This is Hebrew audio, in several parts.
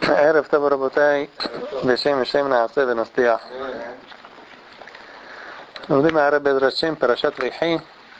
ערב טוב רבותיי, בשם השם נעשה ונצליח. לומדים מהרב בעזרת השם פרשת ויחי,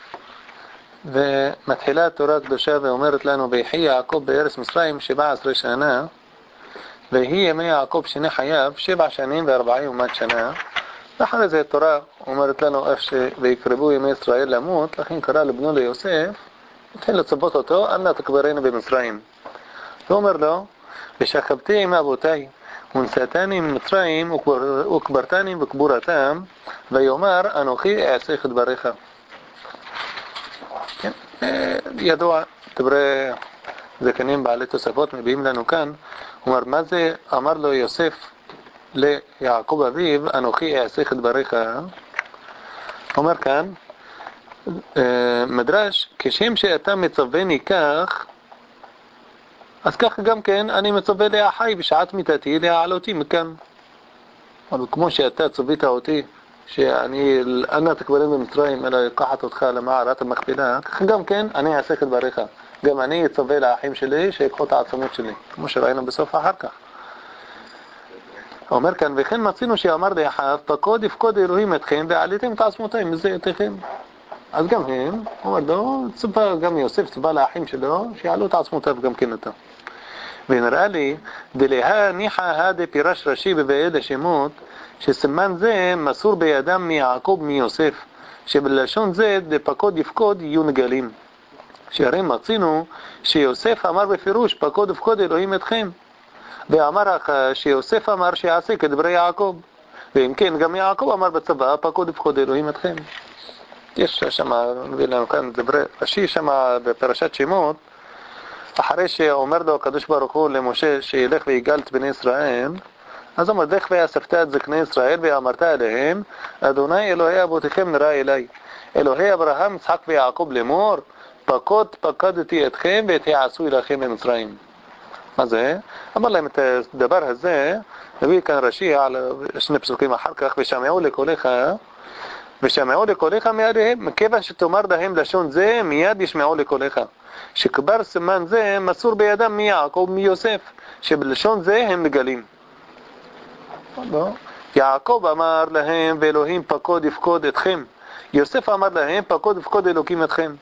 ומתחילה התורה הקדושה ואומרת לנו: ויחי יעקב בארץ מצרים 17 שנה, ויהי ימי יעקב שני חייו 7 שנים ו40 שנה. ואחרי זה התורה אומרת לנו איך ויקרבו ימי ישראל למות, לכן קרא לבנו ליוסף, התחיל לצוות אותו: אל נא תקברנו במצרים. ואומר לו: ושכבתי עם אבותיי ונשאתני ממצרים וקברתני בקבורתם, ויאמר אנוכי אעשה כדבריך. כן, ידוע, דברי זקנים בעלי תוספות מביאים לנו כאן. אומר, מה זה אמר לו יוסף ליעקב אביו, אנוכי אעשה כדבריך? אומר כאן מדרש, כשם שאתה מצווני כך, אז כך גם כן אני מצווה לאחי בשעת מיתתי להעלותי מכאן. אבל כמו שאתה צווית אותי שאני אנא תקברנו במצרים אלא לקחת אותך למערת המכפלה, כך גם כן אני אעשה כדבריך. גם אני אצווה לאחים שלי שיקחו את העצמות שלי, כמו שראינו בסוף אחר כך. אומר כאן: וכן מצינו שאמר לאחיו, פקוד יפקוד אלוהים אתכם ועליתם את עצמותיהם מזיעותיכם. אז גם הם, אומר לו, גם יוסף צווה לאחים שלו שיעלו את עצמותיו גם כן אותם. ונראה לי דליה ניחא הדה פירש רש"י בבאי השמות, שסימן זה מסור בידם מיעקב מיוסף, שבלשון זה דפקוד יפקוד יהיו נגלים. שהרי מצינו שיוסף אמר בפירוש פקוד יפקוד אלוהים אתכם, ואמר שיוסף אמר שיעשה כדברי יעקב, ואם כן גם יעקב אמר בצבא פקוד יפקוד אלוהים אתכם. יש שם, מביא לנו כאן דברי רש"י שם בפרשת שמות, אחרי שאומר לו הקדוש ברוך הוא למשה שילך ויגאל את בני ישראל, אז אומר: לך ואספת את זקני ישראל ואמרת אליהם, אדוני אלוהי אבותיכם נראה אליי, אלוהי אברהם יצחק ויעקב לאמור, פקוד פקדתי אתכם ותעשו לכם במצרים. מה זה? אמר להם את הדבר הזה, מביא כאן רש"י על שני פסוקים אחר כך: ושמעו לקולך, ושמעו לקולך מידיהם, מכיוון שתאמר להם לשון זה מיד ישמעו לקולך, שכבר סימן זה מסור בידם מיעקב מיוסף, שבלשון זה הם מגלים. יעקב אמר להם ואלוהים פקוד יפקוד אתכם, יוסף אמר להם פקוד יפקוד אלוקים אתכם.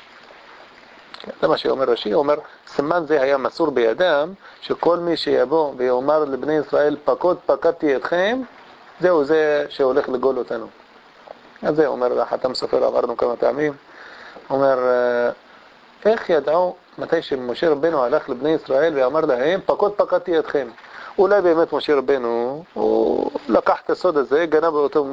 זה מה שאומר רש"י, אומר סימן זה היה מסור בידם, שכל מי שיבוא ויאמר לבני ישראל פקוד פקדתי אתכם, זהו זה שהולך לגול אותנו. אז זה אומר החתם סופר, עברנו כמה פעמים, אומר איך ידעו מתי שמשה רבנו הלך לבני ישראל ואמר להם פקוד פקדתי אתכם? אולי באמת משה רבנו הוא לקח את הסוד הזה, גנב אותו,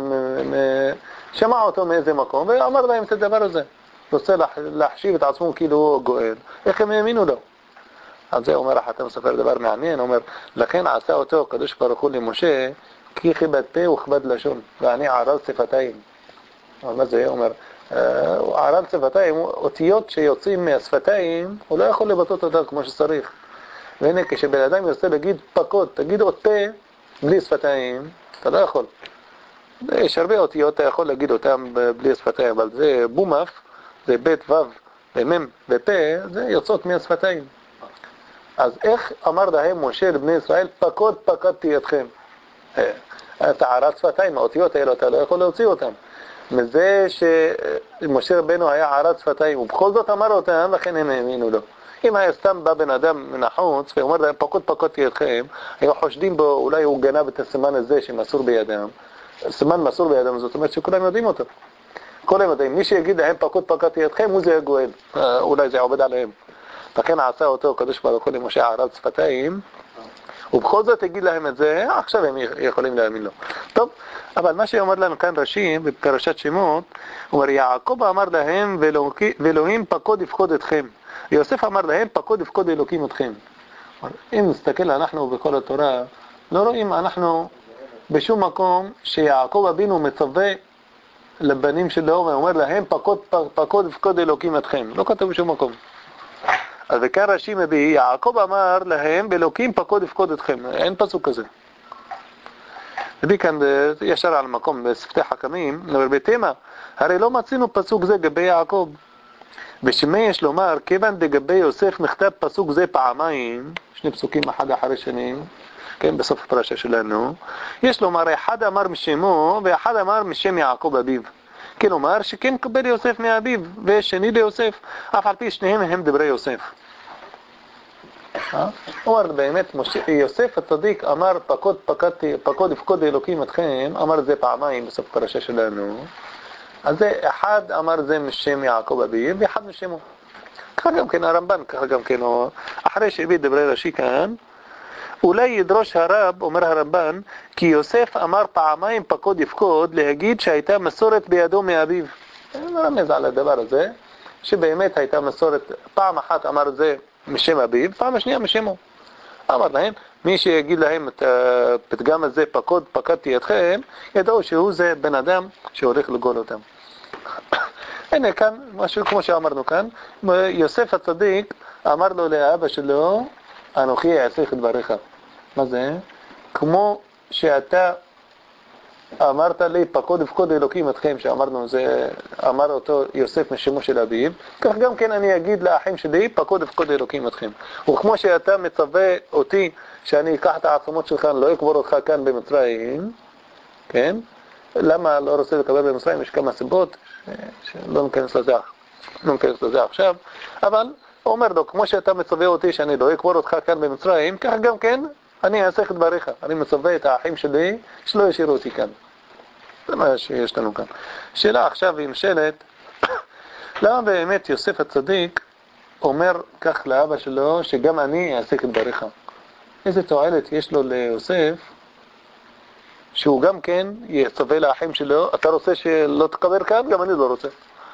שמע אותו מאיזה מקום ואמר להם את הדבר הזה, רוצה להחשיב את עצמו כאילו הוא גואל. איך הם האמינו לו? אז זה אומר החתם סופר דבר מעניין, אומר לכן עשה אותו קדוש ברוך הוא למשה כי כיבד פה וכבד לשון ואני ערל שפתיים. מה זה אומר? ערל שפתיים, אותיות שיוצאים מהשפתיים הוא לא יכול לבטא אותה כמו שצריך. והנה כשבן אדם יוצא להגיד פקוד, תגיד עוד פה בלי שפתיים, אתה לא יכול. יש הרבה אותיות אתה יכול להגיד אותם בלי שפתיים, אבל זה בומף, זה בית וו ומם ופה, זה יוצאות מהשפתיים. אז איך אמר להם משה לבני ישראל פקוד פקדתי אתכם? אתה ערל שפתיים, האותיות האלה אתה לא יכול להוציא אותם. מזה שמשה רבנו היה ערל שפתיים ובכל זאת אמר אותם, לכן הם האמינו לו. אם היה סתם בא בן אדם מן החוץ ואומר להם פקוד פקדתי אתכם, היו חושדים בו אולי הוא גנב את הסימן הזה שמסור בידם. סימן מסור בידם, זאת אומרת שכולם יודעים אותו, כולם יודעים. מי שיגיד להם פקוד פקדתי אתכם הוא זה הגואל, אולי זה עובד עליהם. לכן עשה אותו קדוש ברוך הוא למשה ערל שפתיים, ובכל זאת יגיד להם את זה, עכשיו הם יכולים להאמין לו. טוב, אבל מה שאומר לנו כאן רש"י בפרשת שמות, הוא אומר יעקב אמר להם ואלוהים פקוד יפקוד אתכם, יוסף אמר להם פקוד יפקוד אלוקים אתכם. אם נסתכל אנחנו בכל התורה, לא רואים אנחנו בשום מקום שיעקב אבינו מצווה לבנים שלו ואומר להם פקוד יפקוד אלוקים אתכם, לא כתוב בשום מקום. אז וכאן רש"י מביא יעקב אמר להם ואלוקים פקוד יפקוד אתכם, אין פסוק כזה. מביא כאן ישר על מקום בשפתי חכמים, אבל בתמה הרי לא מצינו פסוק זה גבי יעקב, ושמש לומר, כיוון דגבי יוסף נכתב פסוק זה פעמיים, שני פסוקים אחד אחרי שני, כן, בסוף הפרשה שלנו, יש לומר, אחד אמר משמו, ואחד אמר משם יעקב אביו. כלומר, שכן קבל יוסף מאביו, ושני ליוסף, אף על פי שניהם הם דברי יוסף. אומר באמת, יוסף הצדיק אמר, פקוד יפקוד אלוקים אתכם, אמר זה פעמיים בסוף הפרשה שלנו, אז זה אחד אמר זה משם יעקב אביו, ואחד משמו. ככה גם כן הרמב"ן, ככה גם כן, אחרי שהביא דברי רש"י כאן, אולי ידרוש הרב, אומר הרמב"ן, כי יוסף אמר פעמיים פקוד יפקוד, להגיד שהייתה מסורת בידו מאביו. אני מרמז על הדבר הזה, שבאמת הייתה מסורת, פעם אחת אמר זה משם אביו, פעם השנייה משמו. אמר להם, מי שיגיד להם את הפתגם הזה, פקדתי אתכם, ידעו שהוא זה בן אדם שהולך לגאול אותם. הנה כאן, משהו כמו שאמרנו כאן, יוסף הצדיק אמר לו לאבא שלו, אנוכי אעשה את דבריך. מה זה? כמו שאתה אמרת לי, פקוד יפקוד אלוקים אתכם, שאמרנו, זה אמר אותו יוסף משמו של אביו, כך גם כן אני אגיד לאחים שלי, פקוד יפקוד אלוקים אתכם. וכמו שאתה מצווה אותי, שאני אקח את העצמות שלך, לא אקבור אותך כאן במצרים, כן? למה לא רוצה לקבל במצרים? יש כמה סיבות, שלא ניכנס לזה עכשיו, אבל הוא אומר לו, כמו שאתה מצווה אותי שאני לא אקבור אותך כאן במצרים, כך גם כן אני אעשה את דבריך. אני מצווה את האחים שלי שלא ישאירו אותי כאן. זה מה שיש לנו כאן. שאלה עכשיו היא נשאלת, למה באמת יוסף הצדיק אומר כך לאבא שלו, שגם אני אעשה את דבריך? איזה תועלת יש לו ליוסף, שהוא גם כן יצווה לאחים שלו, אתה רוצה שלא תקבר כאן? גם אני לא רוצה.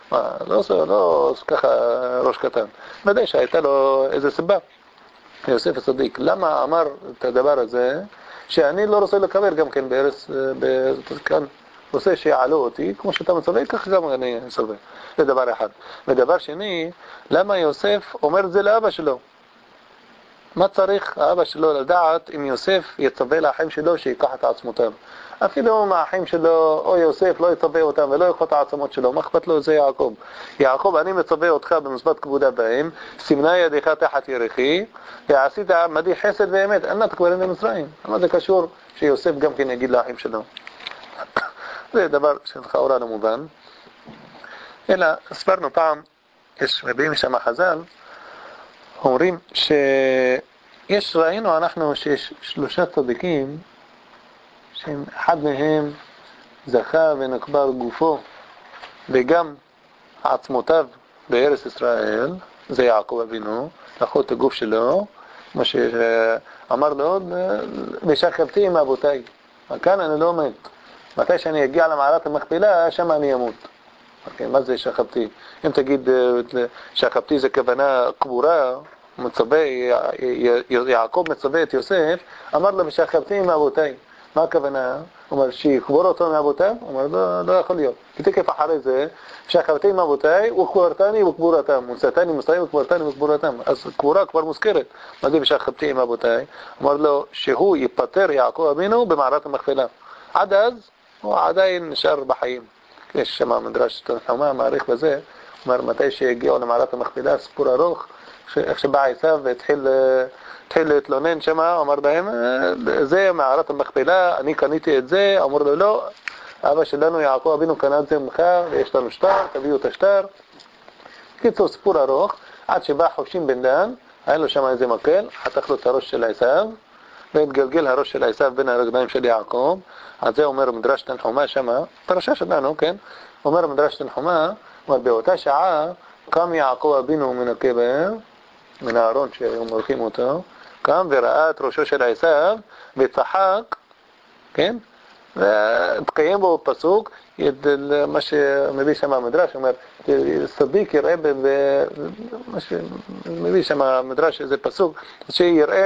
לא ככה ראש קטן. ודאי שהייתה לו איזה סיבה. יוסף הצדיק, למה אמר את הדבר הזה, שאני לא רוצה לקבר גם כן בארץ, כאן, רוצה שיעלו אותי, כמו שאתה מצווה, כך גם אני מצווה. זה דבר אחד. ודבר שני, למה יוסף אומר את זה לאבא שלו? מה צריך האבא שלו לדעת אם יוסף יצווה לאחים שלו שיקח את עצמותיו? אפילו אם האחים שלו או יוסף לא יצווה אותם ולא יקח את העצמות שלו, מה אכפת לו? זה יעקב. יעקב, אני מצווה אותך במזבט כבודה בהם, סימנה ידיך תחת ירכי, ועשית עמדי חסד ואמת, אל נא תקברני במצרים. מה זה קשור שיוסף גם כן יגיד לאחים שלו? זה דבר שלכאורה לא מובן. אלא, הסברנו פעם, יש מביאים שם חז"ל, אומרים ראינו אנחנו שיש 3 צדיקים, שאחד מהם זכה ונקבר גופו וגם עצמותיו בארץ ישראל, זה יעקב אבינו, לקחו את הגוף שלו, כמו שאמר לו, ושכבתי עם אבותיי. כאן אני לא מת. מתי שאני אגיע למערת המכפלה, שם אני אמות. מה זה שכבתי? אם תגיד שכבתי זה כוונה קבורה, יעקב מצווה את יוסף, אמר לו ושכבתי עם אבותיי. מה הכוונה? הוא אומר שיקבור אותו מאבותיו? הוא אומר לא יכול להיות. כי תקף אחרי זה, שכבתי עם אבותיי וקברתני וקבורתם, ונשאתני מצרים וקברתני וקבורתם. אז קבורה כבר מוזכרת. מה זה ושכבתי עם אבותיי? אומר לו שהוא ייפטר יעקב אבינו במערת המכפלה. עד אז הוא עדיין נשאר בחיים. יש שם מדרש תנחומה מעריך בזה, אומר מתי שהגיעו למערת המכפלה, סיפור ארוך, איך שבא עשיו והתחיל להתלונן שם, אמר להם, זה מערת המכפלה, אני קניתי את זה, אמר לו לא, אבא שלנו יעקב אבינו קנה את זה ממך, ויש לנו שטר, תביאו את השטר. קיצור סיפור ארוך, עד שבא חושים בן דן, היה לו שם איזה מקל, חתך לו את הראש של עשיו, והתגלגל הראש של עשיו בין הרגליים של יעקב. על זה אומר מדרש תנחומה שמה, פרשה שלנו, כן? אומר מדרש תנחומה, אומר באותה שעה קם יעקב אבינו מן הקבר, מן הארון שהיו מולכים אותו, קם וראה את ראשו של עשיו וצחק, כן? והתקיים בו פסוק, מה שמביא שם המדרש, אומר, צדיק יראה מה שמביא שם המדרש, איזה פסוק, שיראה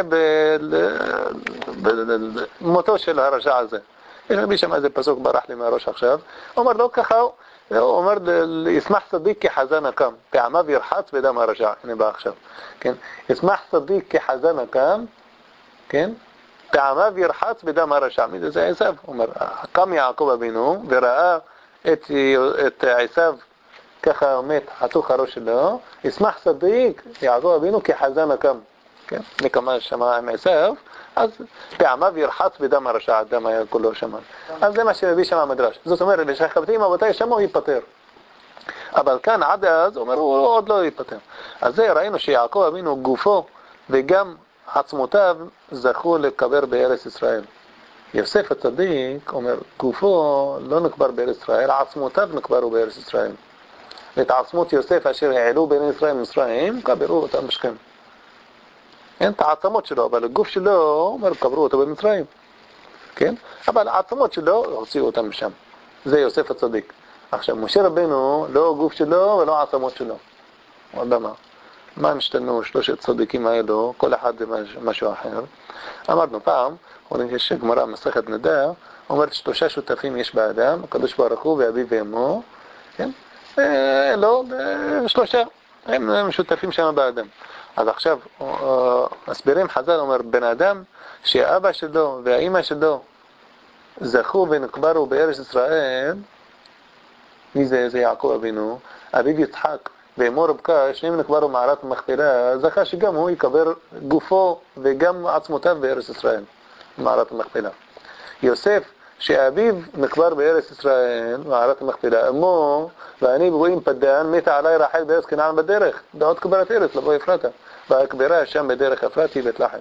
במותו של הרשע הזה. יש מביא שם איזה פסוק, ברח לי מהראש עכשיו, אומר לא ככה, הוא אומר, ישמח צדיק כחזן הקם, פעמיו ירחץ בדם הרשע, הנה בא עכשיו, כן? ישמח צדיק כחזן הקם, כן? פעמיו ירחץ בדם הרשע. מי זה עשיו? הוא אומר, קם יעקב אבינו וראה את עשיו ככה מת חתוך הראש שלו, ישמח צדיק, יעקב אבינו כחזן הקם. כן? נקמה שמה עם עשיו, אז פעמיו ירחץ בדם הרשע, הדם היה כולו שמן. אז זה מה שמביא שם המדרש. זאת אומרת, ושחבטים אבותיי שמה הוא ייפטר. אבל כאן עד אז, אומר, הוא עוד לא ייפטר. אז זה ראינו שיעקב אבינו גופו וגם עצמותיו זכו לקבר בארץ ישראל. יוסף הצדיק אומר, גופו לא נקבר בארץ ישראל, עצמותיו נקברו בארץ ישראל. ואת עצמות יוסף אשר העלו בין ישראל ומצרים, קברו אותם בשכם. אין את העצמות שלו, אבל הגוף שלו, אומר, קברו אותו במצרים. כן? אבל העצמות שלו, הוציאו אותם משם. זה יוסף הצדיק. עכשיו, משה רבנו, לא הגוף שלו ולא העצמות שלו. הוא יודע מה הם השתנו שלושת צדיקים האלו, כל אחד זה משהו אחר. אמרנו פעם, יש גמרא מסכת נדע, אומרת שלושה שותפים יש באדם, הקדוש ברוך הוא ואביו ואמו, כן? לא, שלושה, הם שותפים שם באדם. אז עכשיו, מסבירים חז"ל, אומר, בן אדם שהאבא שלו והאמא שלו זכו ונקברו בארץ ישראל, מי זה? זה יעקב אבינו, אביו יצחק ואמו רבקה, שניהם נקברו מערת המכפלה, זכה שגם הוא יקבר גופו וגם עצמותיו בארץ ישראל, מערת המכפלה. יוסף, שאביו נקבר בארץ ישראל, מערת המכפלה, אמו, ואני רואים פדן, מתה עליי רחל בארץ כנען בדרך, דעות קברת ארץ, לבוא אפרתה, והקברה שם בדרך אפרתי בית לחם,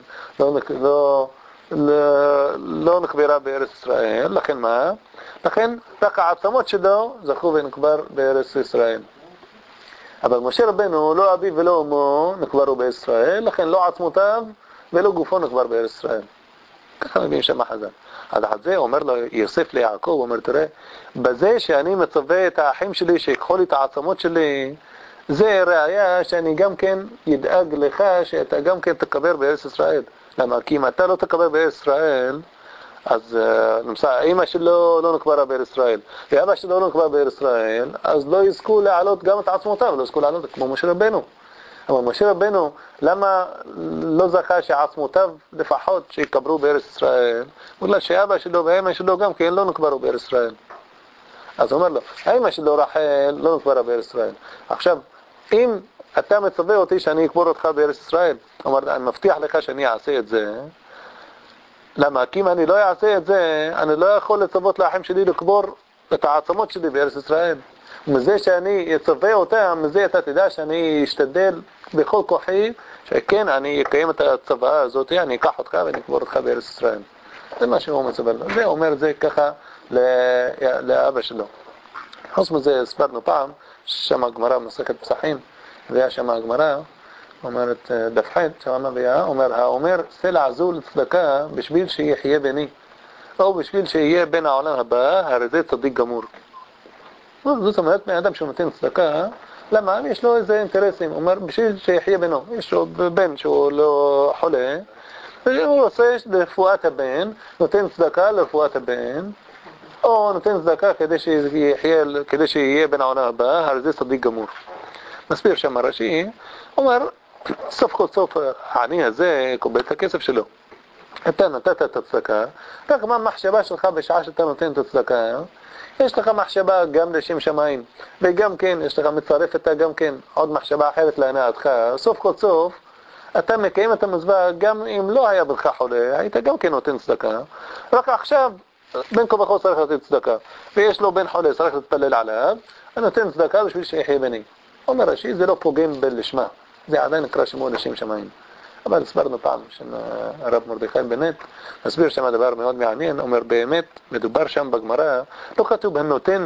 לא נקברה בארץ ישראל, לכן מה? לכן רק העצמות שלו זכו ונקבר בארץ ישראל. אבל משה רבנו, לא אביו ולא אמו נקברו בארץ ישראל, לכן לא עצמותיו ולא גופו נקבר בארץ ישראל. ככה מביאים שם חז"ל. אז עד זה אומר לו יוסף ליעקב, הוא אומר, תראה, בזה שאני מצווה את האחים שלי שיקחו לי את העצמות שלי, זה ראיה שאני גם כן ידאג לך שאתה גם כן תקבר בארץ ישראל. למה? כי אם אתה לא תקבר בארץ ישראל, אז למשל, אמא שלו לא נקברה בארץ ישראל, ואבא שלו לא נקבר בארץ ישראל, אז לא יזכו להעלות גם את עצמותיו, לא יזכו להעלות כמו משה רבנו. אבל משה רבנו, למה לא זכה שעצמותיו לפחות שיקברו בארץ ישראל? בגלל שאבא שלו ואמא שלו גם כן לא נקברו בארץ ישראל. אז הוא אומר לו, האמא שלו רחל לא נקברה בארץ ישראל. עכשיו, אם אתה מצווה אותי שאני אקבור אותך בארץ ישראל, הוא אומר, אני מבטיח לך שאני אעשה את זה. למה? כי אם אני לא אעשה את זה, אני לא יכול לצוות לאחים שלי לקבור את העצמות שלי בארץ ישראל. ומזה שאני אצווה אותם, מזה אתה תדע שאני אשתדל בכל כוחי, שכן אני אקיים את הצוואה הזאת, אני אקח אותך ואני אקבור אותך בארץ ישראל. זה מה שהוא מצווה לו. זה אומר זה ככה לאבא שלו. חוץ מזה הסברנו פעם, שם הגמרא מסכת פסחים, והיה שם הגמרא, אומרת דף ח' שם מביאה, אומר, האומר סלע זו לצדקה בשביל שיחיה בני, או בשביל שיהיה בן העולם הבא, הרי זה צדיק גמור. זאת אומרת, מאדם שהוא נותן צדקה, למה? יש לו איזה אינטרסים, הוא אומר, בשביל שיחיה בנו, יש לו בן שהוא לא חולה, הוא עושה לרפואת הבן, נותן צדקה לרפואת הבן, או נותן צדקה כדי שיהיה בן העולם הבא, הרי זה צדיק גמור. מסביר שם הרש"י, אומר, סוף כל סוף העני הזה קובל את הכסף שלו. אתה נתת את הצדקה, רק מה המחשבה שלך בשעה שאתה נותן את הצדקה? יש לך מחשבה גם לשם שמיים, וגם כן יש לך מצרפת גם כן עוד מחשבה אחרת להנאתך. סוף כל סוף אתה מקיים את המצווה, גם אם לא היה בך חולה, היית גם כן נותן צדקה. רק עכשיו בן כה וכה צריך לתת צדקה, ויש לו בן חולה, צריך להתפלל עליו, אני נותן צדקה בשביל שיחיה בני. אומר רש"י, זה לא פוגם בלשמה, זה עדיין נקרא שמו לשם שמיים. אבל הסברנו פעם שהרב מרדכי בנט מסביר שם דבר מאוד מעניין, אומר באמת מדובר שם בגמרא, לא כתוב הנותן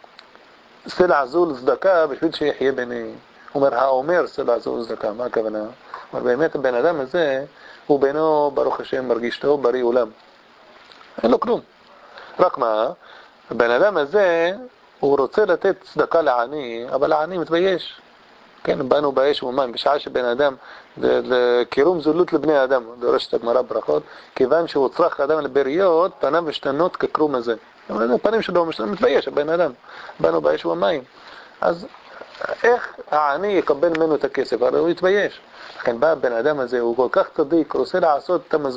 סלע זו לצדקה בשביל שיחיה בני. אומר האומר סלע זו לצדקה, מה הכוונה? אומר באמת הבן אדם הזה הוא בינו ברוך השם מרגיש טוב, בריא עולם, אין לו כלום. רק מה, הבן אדם הזה הוא רוצה לתת צדקה לעני, אבל העני מתבייש. כן, באנו באש ומים, בשעה שבן אדם, קירום זולות לבני אדם, דורשת הגמרא ברכות, כיוון שהוא צריך אדם לבריות, פניו משתנות כקרום הזה. פנים שלו מתבייש, הבן אדם, באנו באש ומים. אז איך העני יקבל ממנו את הכסף? הרי הוא יתבייש. לכן בא הבן אדם הזה, הוא כל כך צדיק, הוא רוצה לעשות את המזווה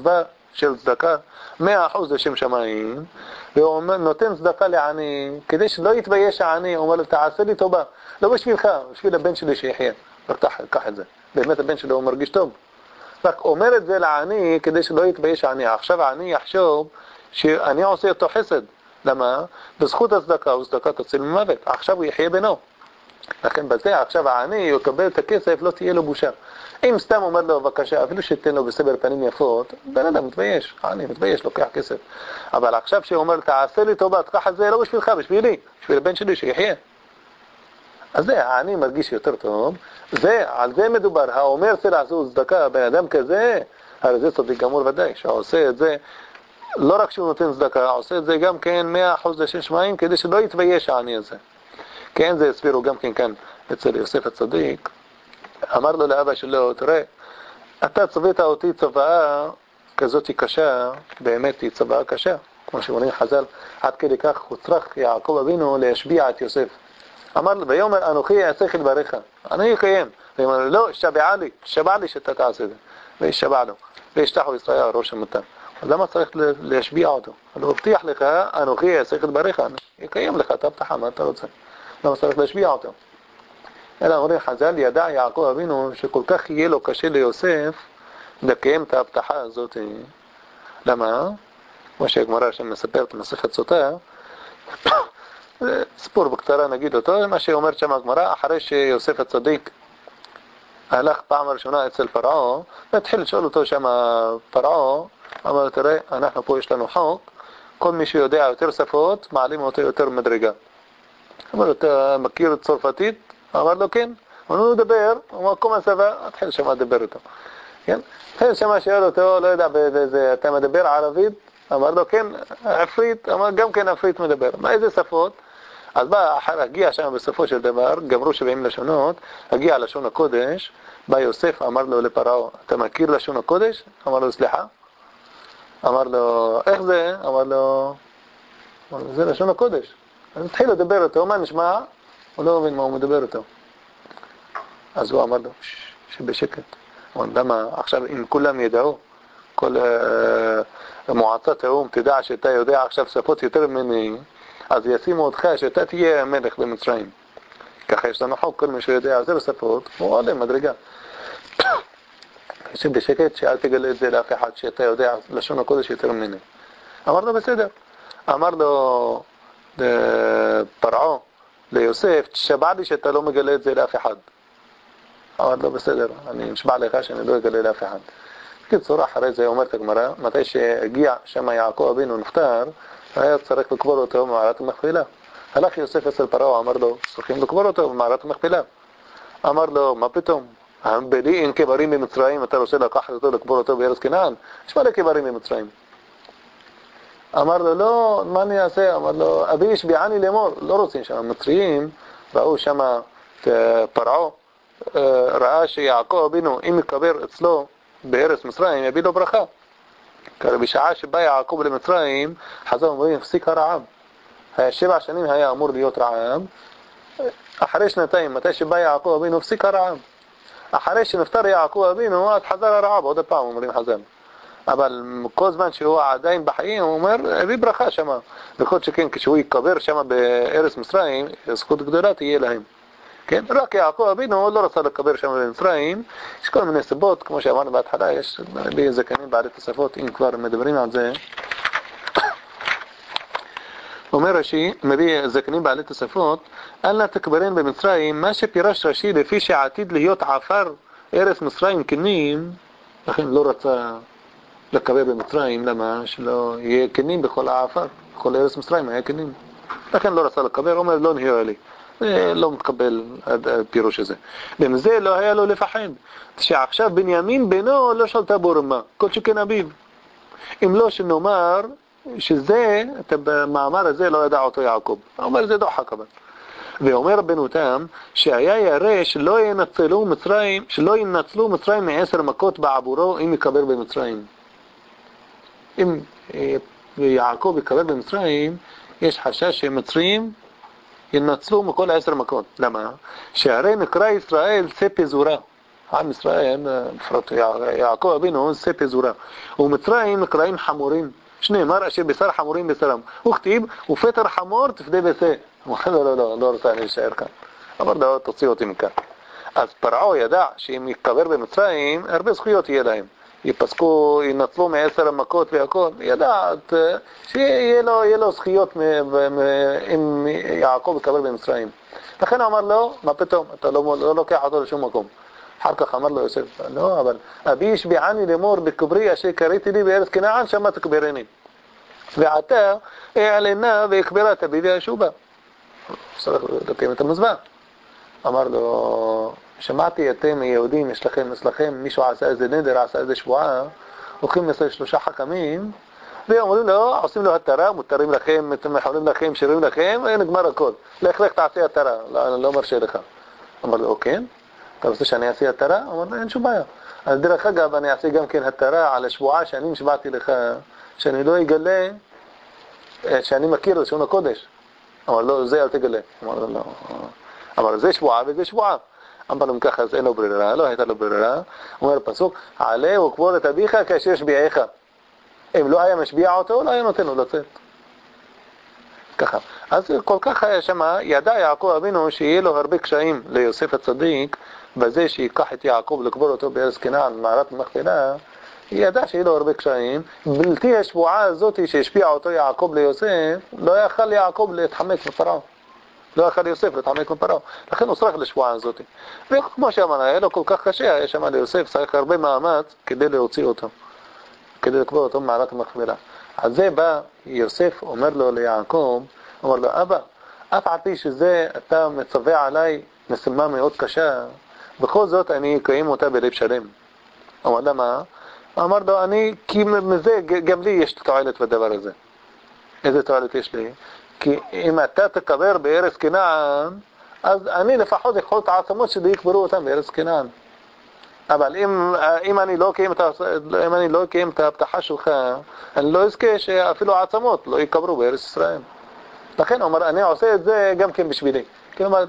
של צדקה, 100% לשם שמיים, והוא נותן צדקה לעני, כדי שלא יתבייש העני, הוא אומר לו, תעשה לי טובה, לא בשבילך, בשביל הבן שלי שיחיה, קח את זה, באמת הבן שלי הוא מרגיש טוב, רק אומר את זה לעני, כדי שלא יתבייש העני, עכשיו העני יחשוב, שאני עושה אותו חסד, למה? בזכות הצדקה, וצדקה תציל ממוות, עכשיו הוא יחיה בינו, לכן בזה עכשיו העני יקבל את הכסף, לא תהיה לו בושה. אם סתם אומר לו בבקשה, אפילו שתתן לו בסבר פנים יפות, בן אדם מתבייש, העני מתבייש, לוקח כסף. אבל עכשיו שהוא אומר, תעשה לי טובה, תקח את זה לא בשבילך, בשבילי, בשביל הבן שלי שיחיה. אז זה, העני מרגיש יותר טוב, על זה מדובר, האומר צריך לעשות צדקה, בן אדם כזה, הרי זה צדיק גמור ודאי, שעושה את זה, לא רק שהוא נותן צדקה, עושה את זה גם כן 100% לשם שמיים, כדי שלא יתבייש העני הזה. כן, זה הסבירו גם כן כאן אצל יוסף הצדיק, אמר לו לאבא שלו, תראה, אתה צווית אותי צוואה כזאת היא קשה, באמת היא צוואה קשה, כמו שאומרים חז"ל, עד כדי כך הוצרך יעקב אבינו להשביע את יוסף. אמר לו, ויאמר אנוכי אעשה דבריך, אני אקיים. ואמר לו, לא, שבע לי שאתה תעשה את זה. וישבע לו, וישתחו ישראל ראש המטה. אז למה צריך להשביע אותו? הוא הבטיח לך, אנוכי אעשה דבריך, אני אקיים לך את ההבטחה, מה אתה רוצה? למה צריך להשביע אותו? אלא אומרים חז"ל, ידע יעקב אבינו שכל כך יהיה לו קשה ליוסף לקיים את ההבטחה הזאת. למה? כמו שהגמרא שמספרת מסכת סוטה, סיפור בקצרה נגיד אותו, מה שאומרת שם הגמרא, אחרי שיוסף הצדיק הלך פעם ראשונה אצל פרעה, והתחיל לשאול אותו שם פרעה, אמר, תראה, אנחנו פה יש לנו חוק, כל מי שיודע יותר שפות, מעלים אותו יותר מדרגה. אמר לו, אתה מכיר צרפתית? אמר לו, כן. אמר לו, דבר, אמר, קום הסבא, התחיל שם לדבר איתו. כן? התחיל שם שאל אותו, לא יודע, אתה מדבר ערבית? אמר לו, כן, עברית, אמר, גם כן עברית מדבר. מה, איזה שפות? אז בא, הגיע שם בסופו של דבר, גמרו 70 לשונות, הגיע לשון הקודש, בא יוסף, אמר לו לפרעה, אתה מכיר לשון הקודש? אמר לו, סליחה. אמר לו, איך זה? אמר לו, זה לשון הקודש. אז התחיל לדבר אותו, מה נשמע? הוא לא מבין מה הוא מדבר אותו. אז הוא אמר לו, שבשקט. הוא אמר, למה עכשיו אם כולם ידעו, כל מועצת האום תדע שאתה יודע עכשיו שפות יותר ממני, אז ישימו אותך שאתה תהיה מלך במצרים. ככה יש לנו חוק, כל מי שיודע עזר שפות, הוא עולה מדרגה. שבשקט שאל תגלה את זה לאף אחד שאתה יודע לשון הקודש יותר ממני. אמר לו בסדר. אמר לו פרעה, ליוסף, תשבע לי שאתה לא מגלה את זה לאף אחד. אמר לו בסדר, אני נשבע לך שאני לא אגלה לאף אחד. בקיצור, אחרי זה אומרת הגמרא, מתי שהגיע שם יעקב אבינו נפטר, היה צריך לקבור אותו במערת המכפלה. הלך יוסף אצל פרעה, אמר לו, צריכים לקבור אותו במערת המכפלה. אמר לו, מה פתאום? בלי אין קברים במצרים, אתה רוצה לקחת אותו לקבור אותו בארץ כנען? יש מלא קברים במצרים. אמר לו, לא, מה אני אעשה? אמר לו, אבי ישביעני לאמור, לא רוצים שם. המצריים ראו שם פרעה, ראה שיעקב אבינו, אם יקבר אצלו בארץ מצרים, יביא לו ברכה. כי בשעה שבא יעקב למצרים, חז"ל אומרים, הפסיק הרעב. 7 שנים היה אמור להיות רעב. אחרי שנתיים, מתי שבא יעקב אבינו, הפסיק הרעב. אחרי שנפטר יעקב אבינו, אז חזר הרעב, עוד פעם אומרים חז"ל. אבל כל זמן שהוא עדיין בחיים, הוא אומר, הביא ברכה שמה. בכל שכן, כשהוא יקבר שמה בארץ מצרים, זכות גדולה תהיה להם. כן? רק יעקב אבינו לא רצה לקבר שם במצרים, יש כל מיני סיבות, כמו שאמרנו בהתחלה, יש זקנים בעלי תוספות, אם כבר מדברים על זה. אומר רש"י, מביא זקנים בעלי תוספות, אל נא תקברן במצרים, מה שפירש רש"י לפי שעתיד להיות עפר ארץ מצרים כנים, לכן לא רצה לקבר במצרים, למה? שלא יהיה כנים בכל העפר, בכל ארץ מצרים היה כנים. לכן לא רצה לקבר, אומר לא נהיה לי. לא מתקבל הפירוש הזה. ומזה לא היה לו לפחד. שעכשיו בנימין בינו לא שלטה בו רמה, כל שכן אביו. אם לא שנאמר שזה, במאמר הזה לא ידע אותו יעקב. הוא אומר זה דוחק אבל. ואומר בנותם שהיה ירא שלא ינצלו מצרים מ10 מכות בעבורו אם יקבר במצרים. אם יעקב יקבר במצרים, יש חשש שמצרים ינצלו מכל 10 מכות. למה? שהרי נקרא ישראל צא פזורה. עם ישראל, בפרט יעקב אבינו, ספי זורה. ומצרים נקראים חמורים. שנאמר אשר בשר חמורים בשרם. וכתיב, ופטר חמור תפדה בשה. הוא אומר, לא רוצה אני להישאר כאן. אמר לו, תוציא אותי מכאן. אז פרעה ידע שאם יקבר במצרים, הרבה זכויות יהיה להם. יפסקו, ינצלו מ10 המכות והכל. ידע שיהיה לו זכויות אם יעקב יקבר במצרים. לכן אמר לו, מה פתאום, אתה לא לוקח אותו לשום מקום. אחר כך אמר לו יוסף, לא, אבל אבי ישביעני לאמור בקברי אשר קראתי לי בארץ כנען, שמה תקברני. ועתה אעלנה ויקברה תביא וישובה. צריך לקיים את המזבח. אמר לו, שמעתי אתם יהודים, יש לכם אצלכם, מישהו עשה איזה נדר, עשה איזה שבועה, הולכים לעשות 3 חכמים, ואומרים לו, עושים לו התרה, מותרים לכם, מחולים לכם, שירים לכם, ונגמר הכל. לך תעשה התרה, לא מרשה לך. אמר לו, כן? אתה רוצה שאני אעשה התרה? אמר לו, אין שום בעיה. אז דרך אגב, אני אעשה גם כן התרה על השבועה שאני משבעתי לך, שאני לא אגלה, שאני מכיר לשון הקודש. אמר לו, זה אל תגלה. אמר לו, לא. אמר לו, זה שבועה וזה שבועה. אמר לו, ככה, אז אין לו ברירה, לא הייתה לו ברירה. אומר פסוק, עלה וקבור את אביך כאשר ישביעך. אם לא היה משביע אותו, לא היה נותן לו לצאת. ככה. אז כל כך היה שמה, ידע יעקב אבינו שיהיה לו הרבה קשיים ליוסף הצדיק, בזה שיקח את יעקב לקבור אותו בארץ כנען, מערת המכפלה, ידע שיהיה לו הרבה קשיים. בלתי השבועה הזאת שהשפיעה אותו יעקב ליוסף, לא יכל יעקב להתחמק מפרעה. לא יכל יוסף להתחמק מפרעה. לכן הוא צריך לשבועה הזאת. וכמו שאמרנו, היה לו כל כך קשה, היה שמה ליוסף, צריך הרבה מאמץ כדי להוציא אותו. כדי לקבור אותו במערת המכפלה. על זה בא יוסף, אומר לו ליעקב, אומר לו, אבא, אף על פי שזה אתה מצווה עליי משימה מאוד קשה, בכל זאת אני אקיים אותה בלב שלם. אמר לו, מה? אמר לו, כי מזה גם לי יש תועלת בדבר הזה. איזה תועלת יש לי? כי אם אתה תקבר בארץ כנען, אז אני לפחות יכול את העצמות שלי יקברו אותם בארץ כנען. אבל אם אני לא אקיים את ההבטחה שלך, אני לא אזכה שאפילו העצמות לא יקברו בארץ ישראל. לכן הוא אומר, אני עושה את זה גם כן בשבילי. כלומר,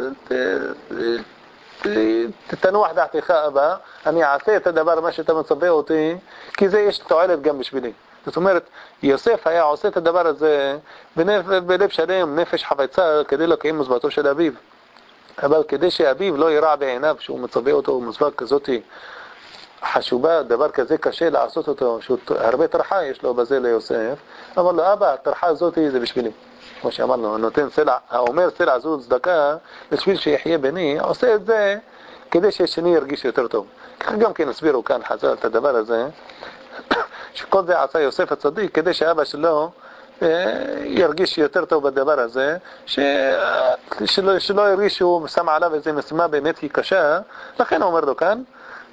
תנוח דעתך אבא, אני אעשה את הדבר מה שאתה מצווה אותי, כי זה יש תועלת גם בשבילי. זאת אומרת, יוסף היה עושה את הדבר הזה בלב שלם, נפש חפצה, כדי לקיים מזוותו של אביו. אבל כדי שאביו לא ירע בעיניו שהוא מצווה אותו במצווה כזאת חשובה, דבר כזה קשה לעשות אותו, שהרבה טרחה יש לו בזה ליוסף, אמר לו, אבא, הטרחה הזאת זה בשבילי. כמו שאמרנו, נותן סלע, האומר סלע זו צדקה, בשביל שיחיה בני, עושה את זה כדי שהשני ירגיש יותר טוב. ככה גם כן הסבירו כאן חז"ל את הדבר הזה, שכל זה עשה יוסף הצדיק כדי שאבא שלו ירגיש יותר טוב בדבר הזה, שלא ירגיש שהוא שם עליו איזו משימה באמת היא קשה. לכן הוא אומר לו כאן,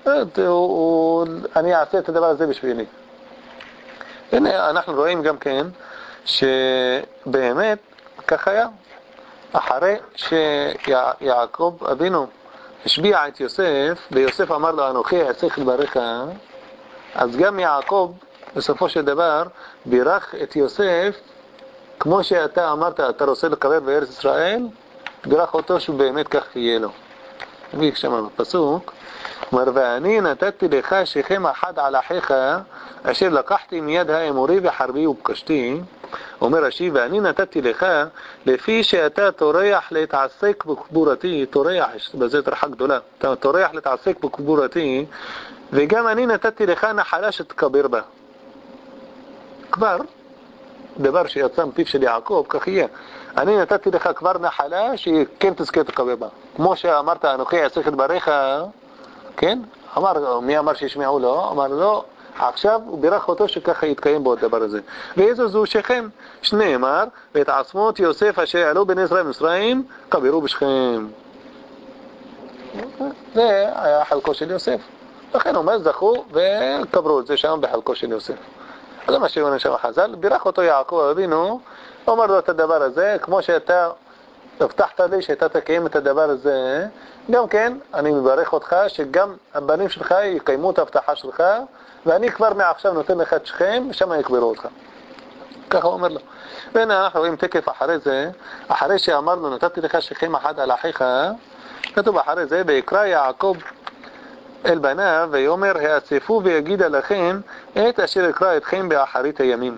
אני אעשה את הדבר הזה בשבילי. הנה אנחנו רואים גם כן שבאמת כך היה. אחרי שיעקב אבינו השביע את יוסף, ויוסף אמר לו, אנוכי אעשך לברך, אז גם יעקב בסופו של דבר בירך את יוסף, כמו שאתה אמרת, אתה רוצה לקבר בארץ ישראל, בירך אותו שבאמת כך יהיה לו. נביא שם בפסוק, אומר, ואני נתתי לך שכם אחד על אחיך, אשר לקחתי מיד האמורי וחרבי ובקשתי. אומר רש"י, ואני נתתי לך, לפי שאתה תורח להתעסק בקבורתי, תורח, בזה טרחה גדולה, אתה תורח להתעסק בקבורתי, וגם אני נתתי לך נחלה שתקבר בה. כבר, דבר שיצא מפיו של יעקב, כך יהיה. אני נתתי לך כבר נחלה שכן תזכה תקבר בה. כמו שאמרת, אנוכי אעשך לברך, כן? מי אמר שישמעו לו? אמר לו, עכשיו הוא בירך אותו שככה יתקיים בו הדבר הזה. ואיזו זו שכם? שנאמר, ואת עצמות יוסף אשר יעלו בני ישראל ומצרים, קברו בשכם. זה היה חלקו של יוסף. לכן הוא אומר, זכו וקברו את זה שם בחלקו של יוסף. זה מה שאומרים שם חז"ל, בירך אותו יעקב אבינו, אומר לו את הדבר הזה, כמו שאתה הבטחת לי שאתה תקיים את הדבר הזה, גם כן, אני מברך אותך שגם הבנים שלך יקיימו את ההבטחה שלך, ואני כבר מעכשיו נותן לך את שכם, ושם יקברו אותך. ככה הוא אומר לו. והנה אנחנו רואים תקף אחרי זה, אחרי שאמרנו נתתי לך שכם אחד על אחיך, כתוב אחרי זה, ויקרא יעקב אל בניו ויאמר האספו ויגיד לכם את אשר יקרא אתכם באחרית הימים.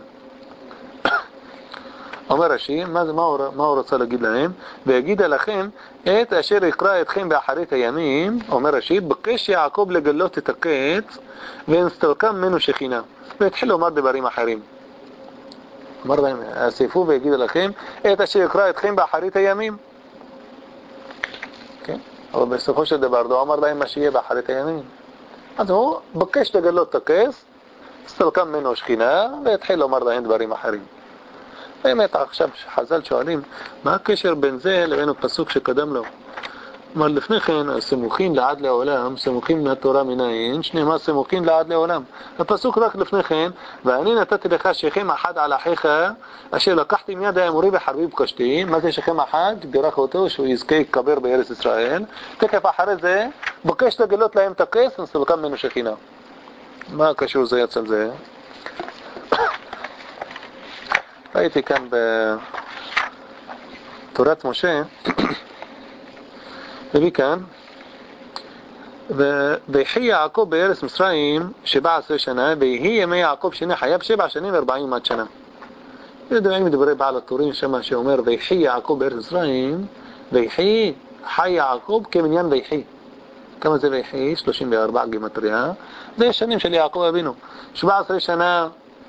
אומר רש"י, מה הוא רוצה להגיד להם? ויגיד לכם את אשר יקרא אתכם באחרית הימים. אומר רש"י, בקש יעקב לגלות את הקץ ונסתלקה ממנו שכינה, והתחיל לומר דברים אחרים. אמר להם, האספו ויגיד לכם את אשר יקרא אתכם באחרית הימים. כן? אבל בסופו של דבר הוא אמר להם מה שיהיה באחרית הימים. אז הוא בקש לגלות את הקץ, נסתלקה ממנו שכינה, והתחיל לומר להם דברים אחרים. באמת עכשיו חז"ל שואלים, מה הקשר בין זה לבין הפסוק שקדם לו? אבל לפני כן, הסמוכים לעד לעולם, סמוכים מהתורה מנין, שנאמר סמוכים לעד לעולם. הפסוק רק לפני כן, ואני נתתי לך שכם אחד על אחיך, אשר לקחתי מיד האמורי בחרבי בקשתי. מה זה שכם אחד? בירך אותו שהוא יזכה יקבר בארץ ישראל. תקף אחרי זה, בקש לגלות להם את הכס, נסתלקה ממנו שכינה. מה קשור זה אצל זה? ראיתי כאן בתורת משה, מביא כאן, ויחי יעקב בארץ מצרים 17 שנה, ויהי ימי יעקב שני חייו 7 שנים ו40 שנה. יודעים מדברי בעל הטורים שמה שאומר, ויחי יעקב בארץ מצרים, ויחי, חי יעקב כמניין ויחי. כמה זה ויחי? 34 גימטריה. זה שנים של יעקב אבינו. 17 שנה,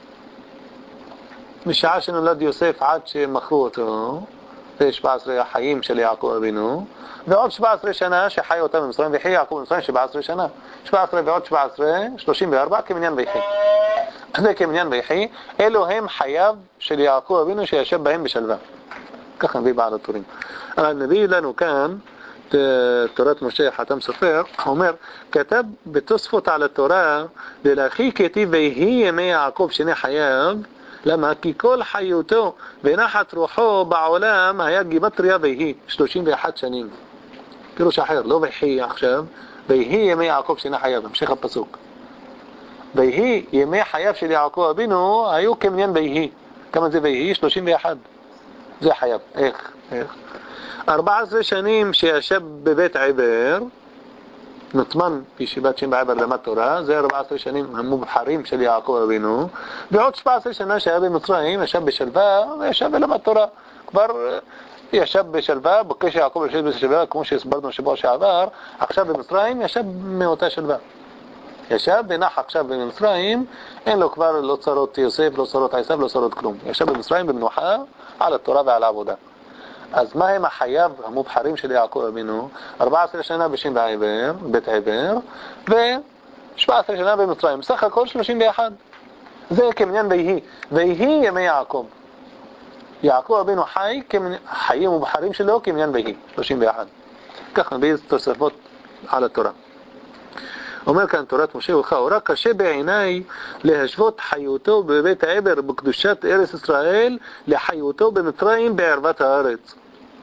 משעה שנולד יוסף עד שמכרו אותו, זה 17 החיים של יעקב אבינו, ועוד 17 שנה שחי אותם במצרים, ויחי יעקב במצרים 17 שנה. 17 ועוד 17, 34 כמניין ויחי. זה כמניין ויחי, אלו הם חייו של יעקב אבינו שישב בהם בשלווה. ככה נביא בעל הטורים. אבל נביא לנו כאן, תורת משה חתם סופר, אומר, כתב בתוספות על התורה, ולאחי כתיב ויהי ימי יעקב שני חייו, למה? כי כל חיותו ונחת רוחו בעולם היה גימטריה ויהי 31 שנים. פירוש אחר, לא ויהי עכשיו, ויהי ימי יעקב שני חייו, המשך הפסוק. ויהי ימי חייו של יעקב אבינו היו כמניין ויהי. כמה זה ויהי? 31. זה חייו. איך? 14 שנים שישב בבית עבר, נצמן בישיבת שם בעבר למד תורה, זה 14 שנים המובחרים של יעקב אבינו, ועוד 17 שנה שהיה במצרים, ישב בשלווה וישב ולמד תורה. כבר ישב בשלווה, בקש יעקב ישב בשלווה, כמו שהסברנו שבוע שעבר, עכשיו במצרים ישב מאותה שלווה. ישב ונח עכשיו במצרים, אין לו כבר לא צרות יוסף, לא צרות עשיו, לא צרות כלום. ישב במצרים במנוחה על התורה ועל העבודה. אז מה הם החייו המובחרים של יעקב אבינו? 14 שנה בשם בעבר, בית עבר, ו-17 שנה במצרים. בסך הכל 31. זה כמניין ויהי. ויהי ימי יעקב. יעקב אבינו חי, חיים מובחרים שלו כמניין ויהי. 31. ככה נביא תוספות על התורה. אומר כאן תורת משה וכאורה, קשה בעיניי להשוות חיותו בבית עבר בקדושת ארץ ישראל לחיותו במצרים בערבת הארץ.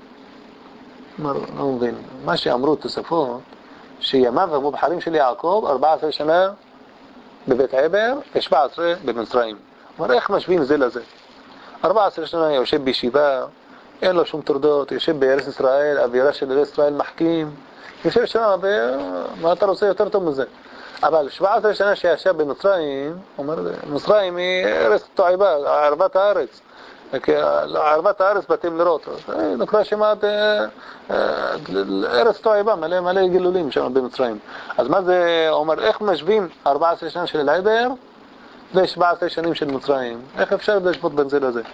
לא מבין, מה שאמרו תוספות שימיו המובחרים של יעקב 14 שנה בבית עבר ו17 במצרים. אומר איך משווים זה לזה? 14 שנה יושב בישיבה, אין לו שום תורדות, יושב בארץ ישראל, אווירה של ארץ ישראל מחכים, יושב שם, מה אתה רוצה יותר טוב מזה? אבל 17 שנה שישב במצרים, אומר, מצרים היא ארץ תועבה, ערבת הארץ. ערבת הארץ בתים לראות. נקרא שמה ארץ תועבה, מלא גילולים שם במצרים. אז מה זה אומר, איך משווים 14 שנה של עבר ו17 שנים של מצרים? איך אפשר להשוות בין זה לזה?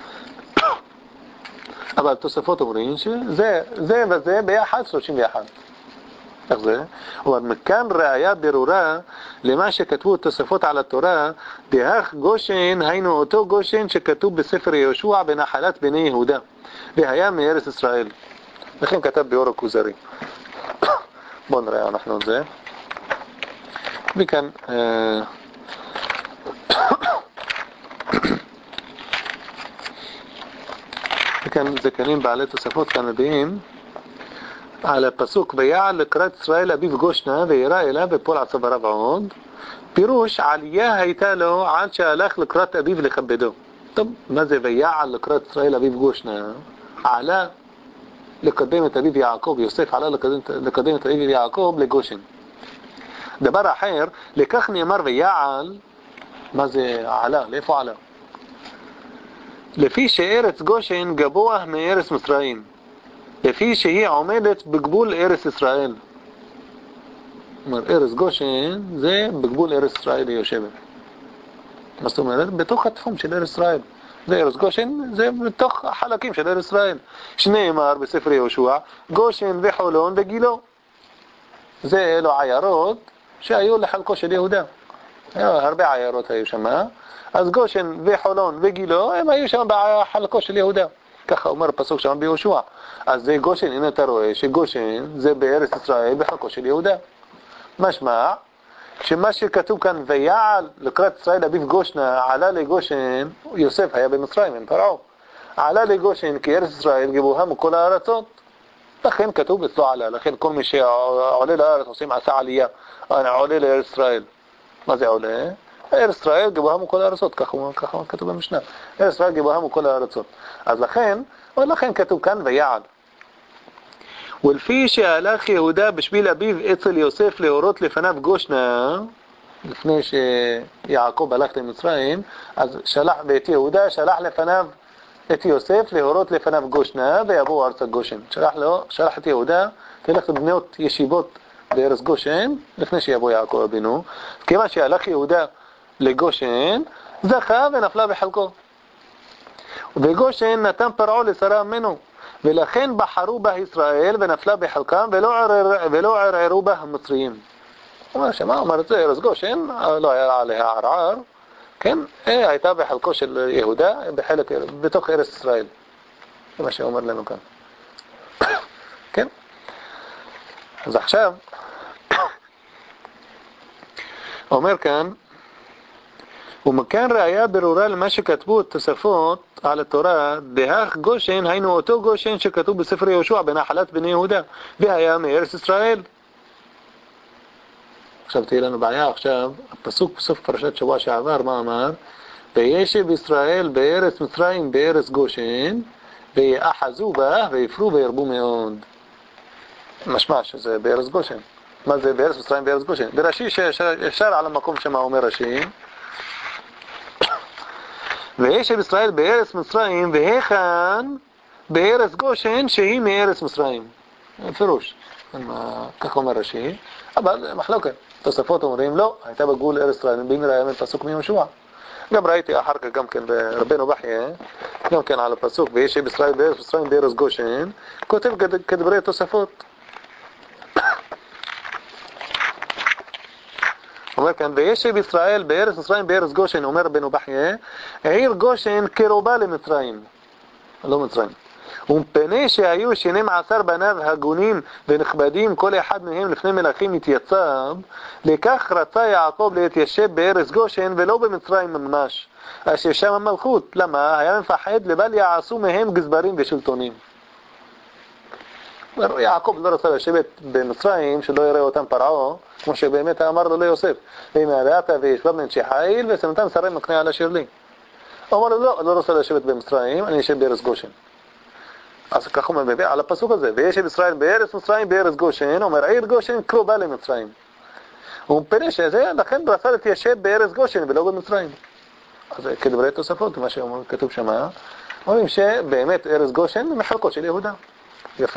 אבל תוספות אומרים שזה וזה ביחד 31. איך זה? אבל מכאן ראיה ברורה למה שכתבו תוספות על התורה, דהך גושן, היינו אותו גושן שכתוב בספר יהושע בנחלת בני יהודה, והיה מארץ ישראל. לכן כתב באור הכוזרי. בואו נראה אנחנו את זה. וכאן וכאן זקנים בעלי תוספות כאן מביאים על הפסוק ויעל לקראת ישראל אביו גושנה וירא אליו ופול על צוואריו עוד. פירוש עלייה הייתה לו עד שהלך לקראת אביו לכבדו. טוב, מה זה ויעל לקראת ישראל אביו גושנה? עלה לקדם את אביו יעקב, יוסף עלה לקדם את אביו יעקב לגושן. דבר אחר, לכך נאמר ויעל, מה זה עלה? לאיפה עלה? לפי שארץ גושן גבוה מארץ מצרים, לפי שהיא עומדת בגבול ארץ ישראל. אומר, ארץ גושן זה בגבול ארץ ישראל היא יושבת. מה זאת אומרת? בתוך התחום של ארץ ישראל. זה ארץ גושן, זה בתוך החלקים של ארץ ישראל. שנאמר בספר יהושע, גושן וחולון וגילו. זה אלו עיירות שהיו לחלקו של יהודה. הרבה עיירות היו שם. אז גושן וחולון וגילו, הם היו שם בחלקו של יהודה. ככה אומר הפסוק שם ביהושע. אז זה גושן, הנה אתה רואה שגושן זה בארץ ישראל בחלקו של יהודה. משמע, שמה שכתוב כאן ויעל לקראת ישראל אביב גושנה, עלה לגושן, יוסף היה במצרים, עם פרעה. עלה לגושן כי ארץ ישראל גבוהה מכל הארצות. לכן כתוב אצלו עלה, לכן כל מי שעולה לארץ עושים עשה עלייה, עולה לארץ ישראל. מה זה עולה? ארץ ישראל גבוהה מכל הארצות, ככה כתוב במשנה. ארץ ישראל גבוהה מכל הארצות. אז לכן כתוב כאן ויעל. ולפי שהלך יהודה בשביל אביו אצל יוסף להורות לפניו גושנה, לפני שיעקב הלך למצרים, אז שלח בית יהודה, שלח לפניו את יוסף להורות לפניו גושנה ויבואו ארצה גושן. שלח את יהודה, תלך לבנות ישיבות בארץ גושן, לפני שיבוא יעקב אבינו. כיוון שהלך יהודה לגושן, זכה ונפלה בחלקו. וגושן נתן פרעה לשרה ממנו, ולכן בחרו בה ישראל ונפלה בחלקם ולא ערערו בה המצריים. אומר שמה? אומר את זה ארץ גושן, לא היה עליה ערער, כן? הייתה בחלקו של יהודה, בתוך ארץ ישראל. זה מה שאומר לנו כאן. כן? אז עכשיו, אומר כאן, ומכאן ראיה ברורה למה שכתבו תוספות על התורה, דהך גושן, היינו אותו גושן שכתוב בספר יהושע בנחלת בני יהודה, והיה מארץ ישראל. עכשיו תהיה לנו בעיה עכשיו, הפסוק בסוף פרשת שבוע שעבר, מה אמר? וישב ישראל בארץ מצרים בארץ גושן, ויאחזו בה ויפרו וירבו מאוד. משמע שזה בארץ גושן. מה זה בארץ מצרים בארץ גושן? ברש"י ישר על המקום שמה אומר רש"י, וישב ישראל בארץ מצרים והיכן בארץ גושן שהיא מארץ מצרים. פירוש, כך אומר רש"י, אבל מחלוקת. תוספות אומרים לא, הייתה בגבול ארץ ישראל, בין ראיה מפסוק מיהושע. גם ראיתי אחר כך גם כן ברבנו בחייה, גם כן על הפסוק וישב ישראל בארץ מצרים בארץ גושן, כותב כדברי תוספות. אומר כאן, וישב ישראל בארץ מצרים בארץ גושן, אומר רבנו בחייה, עיר גושן קרובה למצרים, לא מצרים. ומפני שהיו 12 בניו הגונים ונכבדים, כל אחד מהם לפני מלכים התייצב, לכך רצה יעקב להתיישב בארץ גושן ולא במצרים ממש, אשר שם המלכות. למה? היה מפחד לבל יעשו מהם גזברים ושלטונים. יעקב לא רצה לשבת במצרים שלא יראה אותם פרעה, כמו שבאמת אמר לו ליוסף, ואם ידעת וישבב מנשי חיל ושמתם שרי מקנה על אשר לי. הוא אמר לו לא רוצה לשבת במצרים, אני אשב בארץ גושן. אז כך הוא מביא על הפסוק הזה, וישב ישראל בארץ מצרים בארץ גושן, אומר עיר גושן קרובה למצרים. ומפני שזה, לכן רצה להתיישב בארץ גושן ולא במצרים. אז כדברי תוספות, מה שכתוב שם, אומרים שבאמת ארץ גושן מחלקות של יהודה. יפה.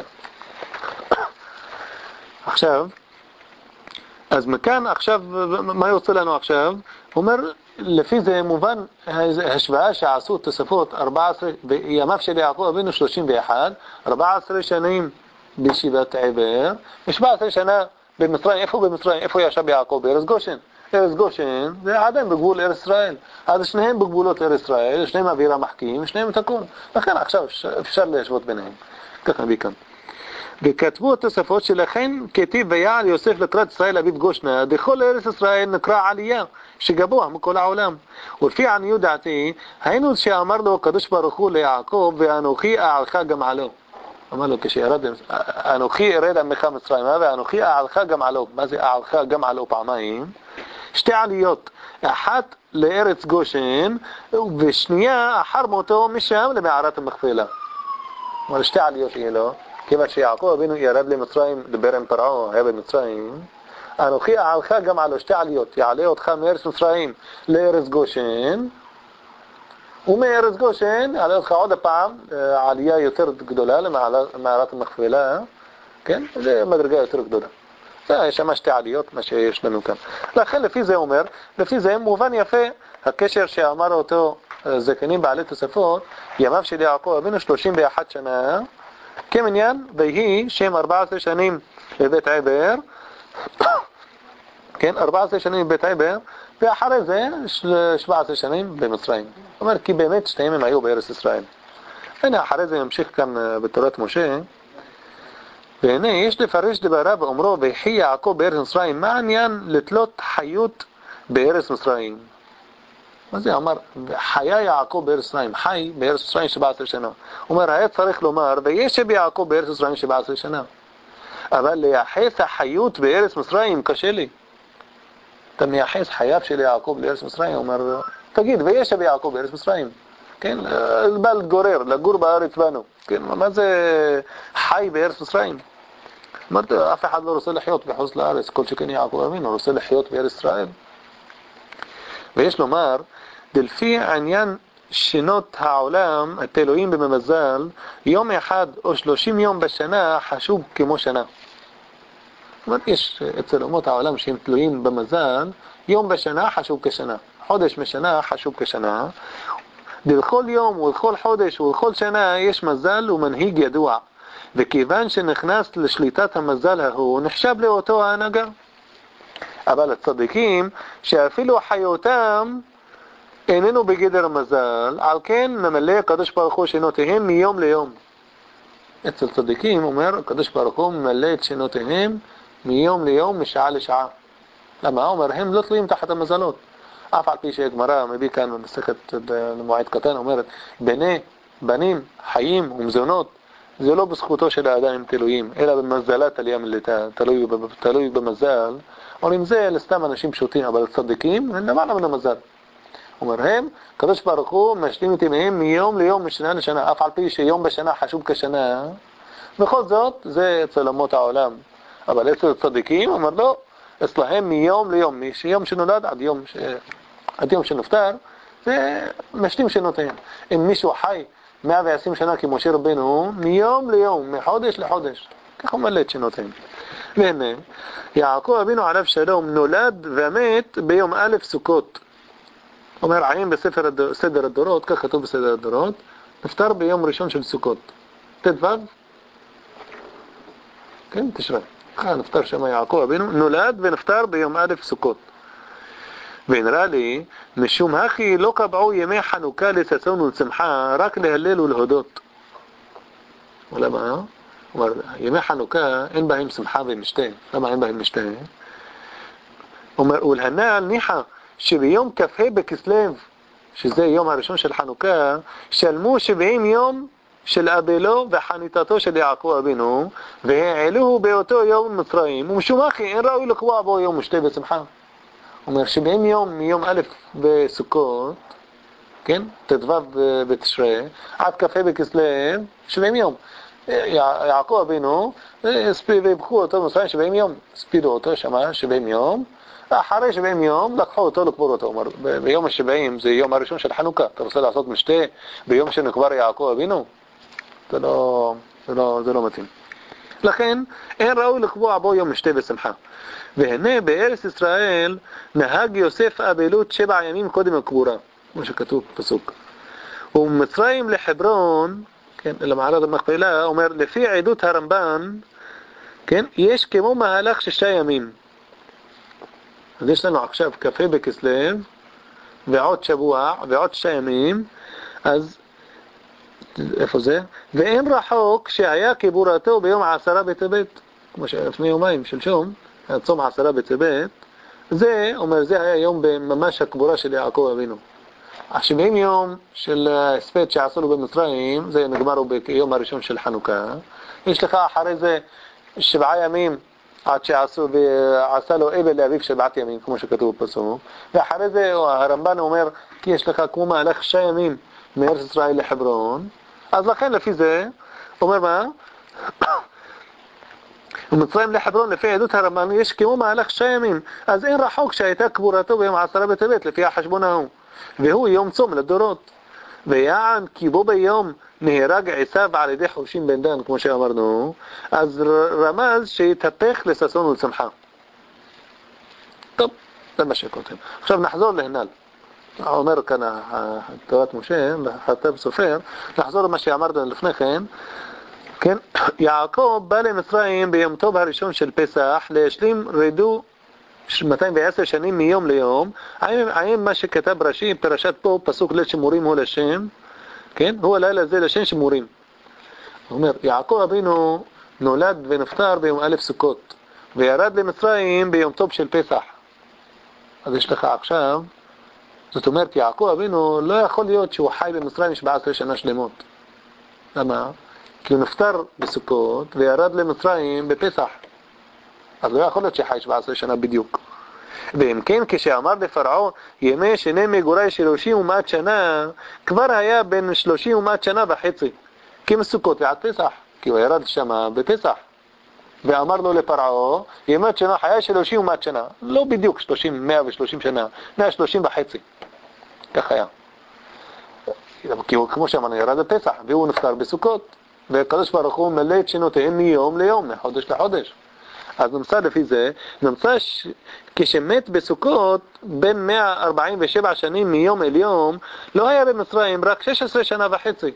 עכשיו, אז מכאן עכשיו, מה יוצא לנו עכשיו? הוא אומר, לפי זה מובן השוואה שעשו תוספות 14, בימיו של יעקב אבינו 31, 14 שנים בישיבת עבר, ו17 שנה במצרים. איפה במצרים? איפה ישב יעקב? בארץ גושן. ארץ גושן זה עדיין בגבול ארץ ישראל. אז שניהם בגבולות ארץ ישראל, שניהם אווירה מחכים, שניהם את הכל. לכן עכשיו אפשר להשוות ביניהם. כך נביא כאן. וכתבו התוספות שלכן כתיב ויעל יוסף לקראת ישראל אביב גושנה, דכל ארץ ישראל נקרא עלייה שגבוה מכל העולם. ולפי עניות דעתי, היינו שאמר לו הקדוש ברוך הוא ליעקב, ואנוכי אעלך גמלו. אמר לו כשירד, אנוכי ארד עמך מצרימה ואנוכי אעלך גמלו. מה זה אעלך גמלו? פעמיים. שתי עליות, אחת לארץ גושן ושנייה אחר מותו משם למערת המכפלה. אבל שתי עליות יהיה לו. כיוון שיעקב אבינו ירד למצרים, דבר עם פרעה, היה במצרים, אנוכי אעלך גם על שתי עליות, יעלה אותך מארץ מצרים לארץ גושן, ומארץ גושן יעלה אותך עוד הפעם עלייה יותר גדולה למערת המכפלה, כן? זה מדרגה יותר גדולה. יש שם שתי עליות, מה שיש לנו כאן. לכן לפי זה אומר, לפי זה מובן יפה הקשר שאמר אותו זקנים בעלי תוספות, ימיו של יעקב אבינו 31 שנה, כמניין ויהי שם 14 שנים בבית עבר, כן, 14 שנים בבית עבר, ואחרי זה 17 שנים במצרים. זאת אומרת, כי באמת שתיים הם היו בארץ ישראל. הנה, אחרי זה ממשיך כאן בתורת משה, והנה, יש לפרש דבריו ואומרו, ויחי יעקב בארץ מצרים, מה העניין לתלות חיות בארץ מצרים? מה זה אמר? חיה יעקב בארץ מצרים, חי בארץ מצרים 17 שנה. הוא אומר, היה צריך לומר, וישב יעקב בארץ מצרים 17 שנה. אבל לייחס החיות בארץ מצרים קשה לי. אתה מייחס חייו של יעקב לארץ מצרים, הוא אומר, תגיד, וישב יעקב בארץ מצרים. כן, בא לגורר, לגור בארץ בנו. כן, מה זה חי בארץ מצרים? אמרת, אף אחד לא רוצה לחיות בחוץ לארץ, כל שכן יעקב אבינו, רוצה לחיות בארץ ישראל. ויש לומר, דלפי עניין שנות העולם, התלויים במזל, יום אחד או 30 יום בשנה חשוב כמו שנה. זאת אומרת, יש אצל אומות העולם שהם תלויים במזל, יום בשנה חשוב כשנה, חודש בשנה חשוב כשנה, בכל יום ובכל חודש ובכל שנה יש מזל ומנהיג ידוע, וכיוון שנכנס לשליטת המזל ההוא, נחשב לאותו ההנהגה. אבל הצדיקים, שאפילו חיותם איננו בגדר המזל, על כן ממלא הקדוש ברוך הוא שנותיהם מיום ליום. אצל צדיקים, אומר, הקדוש ברוך הוא ממלא את שנותיהם מיום ליום, משעה לשעה. למה? אומר, הם לא תלויים תחת המזלות. אף על פי שהגמרא מביא כאן במסכת למועד קטן, אומרת, בנים, חיים ומזונות, זה לא בזכותו של האדם הם תלויים, אלא במזלת עלייה מליטה, תלוי במזל. אומרים זה לסתם אנשים פשוטים, אבל צדיקים, הם למעלה מן המזל. אומר, הם, קדוש ברוך הוא משלים את ימיהם מיום ליום, משנה לשנה, אף על פי שיום בשנה חשוב כשנה, בכל זאת, זה אצל אומות העולם. אבל אצל הצדיקים, אומר לא, אצלהם מיום ליום, מיום שנולד עד יום שנפטר, זה משלים שנותיהם. אם מישהו חי 120 שנה כמשה רבנו, מיום ליום, מחודש לחודש, כך הוא מלא את שנותיהם. והנה, יעקב אבינו עליו שלום נולד ומת ביום א' סוכות. אומר, עיין בספר סדר הדורות, כך כתוב בסדר הדורות, נפטר ביום ראשון של סוכות. ט"ו? כן, תשרה. נפטר שם יעקב אבינו, נולד ונפטר ביום א' סוכות. ונראה לי, משום הכי לא קבעו ימי חנוכה לששון ולשמחה, רק להלל ולהודות. ולמה? אומר, ימי חנוכה אין בהם שמחה ומשתה. למה אין בהם משתה? אומר, ולהנ"ל ניחא שביום כ"ה בכסלו, שזה יום הראשון של חנוכה, שלמו 70 יום של אבלו וחניתתו של יעקב אבינו, והעלוהו באותו יום מצרים, ומשום הכי אין ראוי לקבוע בו יום משתה ושמחה. אומר, 70 יום מיום א' בסוכות, כן, ט"ו בתשרי, עד כ"ה בכסלו, 70 יום. יעקב אבינו, והבחו אותו במצרים 70 יום, הספידו אותו שמה 70 יום, אחרי 70 יום לקחו אותו לקבור אותו. אומר, ביום ה-70 זה יום הראשון של חנוכה, אתה רוצה לעשות משתה ביום שנקבר יעקב אבינו? זה לא מתאים. לכן אין ראוי לקבוע בו יום משתה ושמחה. והנה בארץ ישראל נהג יוסף אבלות 7 ימים קודם הקבורה, כמו שכתוב פסוק. ומצרים לחברון, כן, למערת המכפלה, אומר, לפי עדות הרמב"ן, כן, יש כמו מהלך 6 ימים. אז יש לנו עכשיו כ"ה בכסלו, ועוד שבוע, ועוד 6 ימים, אז איפה זה? ואין רחוק שהיה קבורתו ביום 10 בטבת, כמו שלפני יומיים שלשום, צום 10 בטבת, זה, אומר, זה היה יום ממש הקבורה של יעקב אבינו. 70 יום של הספד שעשו לו במצרים, זה נגמרו ביום הראשון של חנוכה. יש לך אחרי זה 7 ימים, עד שעשה לו אבל לאביו 7 ימים, כמו שכתוב בפסוק. ואחרי זה הרמב"ן אומר, כי יש לך כמו מהלך 6 ימים מארץ ישראל לחברון. אז לכן לפי זה, אומר מה? ומצרים לחברון לפי עדות הרמב"ן ישכמו מהלך 6 ימים, אז אין רחוק שהייתה קבורתו ביום 10 בטבת לפי החשבון ההוא, והוא יום צום לדורות. ויען כי בו ביום נהרג עשיו על ידי חושים בן דן, כמו שאמרנו, אז רמז שהתהפך לששון ולשמחה. טוב, זה מה שכותב. עכשיו נחזור להנ"ל. אומר כאן תורת משה, חטב סופר, נחזור למה שאמרנו לפני כן. כן, יעקב בא למצרים ביום טוב הראשון של פסח להשלים רדו 210 שנים מיום ליום. האם מה שכתב רש"י פרשת פה פסוק ליל שמורים הוא לשם, כן, הוא הלילה הזה לשם שמורים. הוא אומר יעקב אבינו נולד ונפטר ביום א' סוכות וירד למצרים ביום טוב של פסח. אז יש לך עכשיו, זאת אומרת יעקב אבינו לא יכול להיות שהוא חי במצרים 17 שנה שלמות. למה? כי הוא נפטר בסוכות וירד למצרים בפסח, אז לא יכול להיות שחי 17 שנה בדיוק. ואם כן, כשאמר לפרעה ימי שני מגורי 30 שנה, כבר היה בין 30 שנה וחצי, כי מסוכות ועד פסח, כי הוא ירד שם בפסח. ואמר לו לפרעה ימי שנה היה 30 שנה, לא בדיוק 130 שנה, 130 וחצי, כך היה. כי הוא, כמו שאמרנו, ירד בפסח והוא נפטר בסוכות, והקדוש ברוך הוא מלא את שנותיהם מיום ליום, מחודש לחודש. אז נמצא לפי זה, נמצא כשמת בסוכות בין 147 שנים מיום אל יום, לא היה במצרים רק 16 שנה וחצי.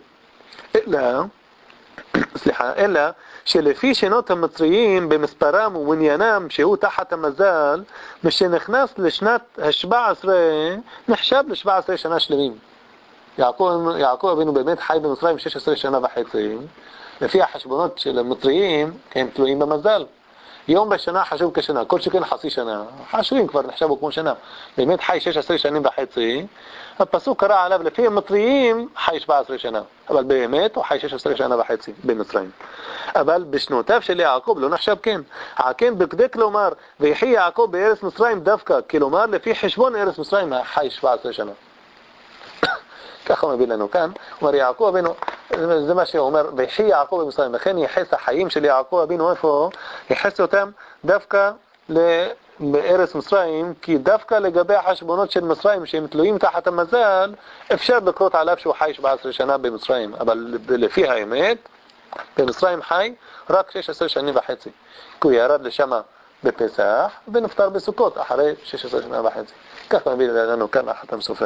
אלא שלפי שנות המצריים במספרם ומניינם שהוא תחת המזל, משנכנס לשנת ה-17 נחשב ל-17 שנה שלמים. יעקב אבינו באמת חי במצרים 16 שנה וחצי, לפי החשבונות של המצריים הם תלויים במזל. יום בשנה חשוב כשנה, כל שכן חצי שנה, חשובים כבר נחשבו כמו שנה. באמת חי 16 שנים וחצי, הפסוק קרא עליו לפי המצריים חי 17 שנה, אבל באמת הוא חי 16 שנה וחצי במצרים. אבל בשנותיו של יעקב לא נחשב כן. כן בקדק לומר ויחי יעקב בארץ מצרים דווקא, כלומר לפי חשבון ארץ מצרים חי 17 שנה. ככה הוא מביא לנו כאן, הוא אומר יעקב אבינו, זה מה שהוא אומר, ויחי יעקב במצרים, לכן יחס החיים של יעקב אבינו, איפה? יחס אותם דווקא בארץ מצרים, כי דווקא לגבי החשבונות של מצרים שהם תלויים תחת המזל, אפשר לקרות עליו שהוא חי 17 שנה במצרים, אבל לפי האמת, במצרים חי רק 16 שנים וחצי, כי הוא ירד לשם בפסח ונפטר בסוכות אחרי 16 שנה וחצי. ככה מביא לנו כאן החתם סופר.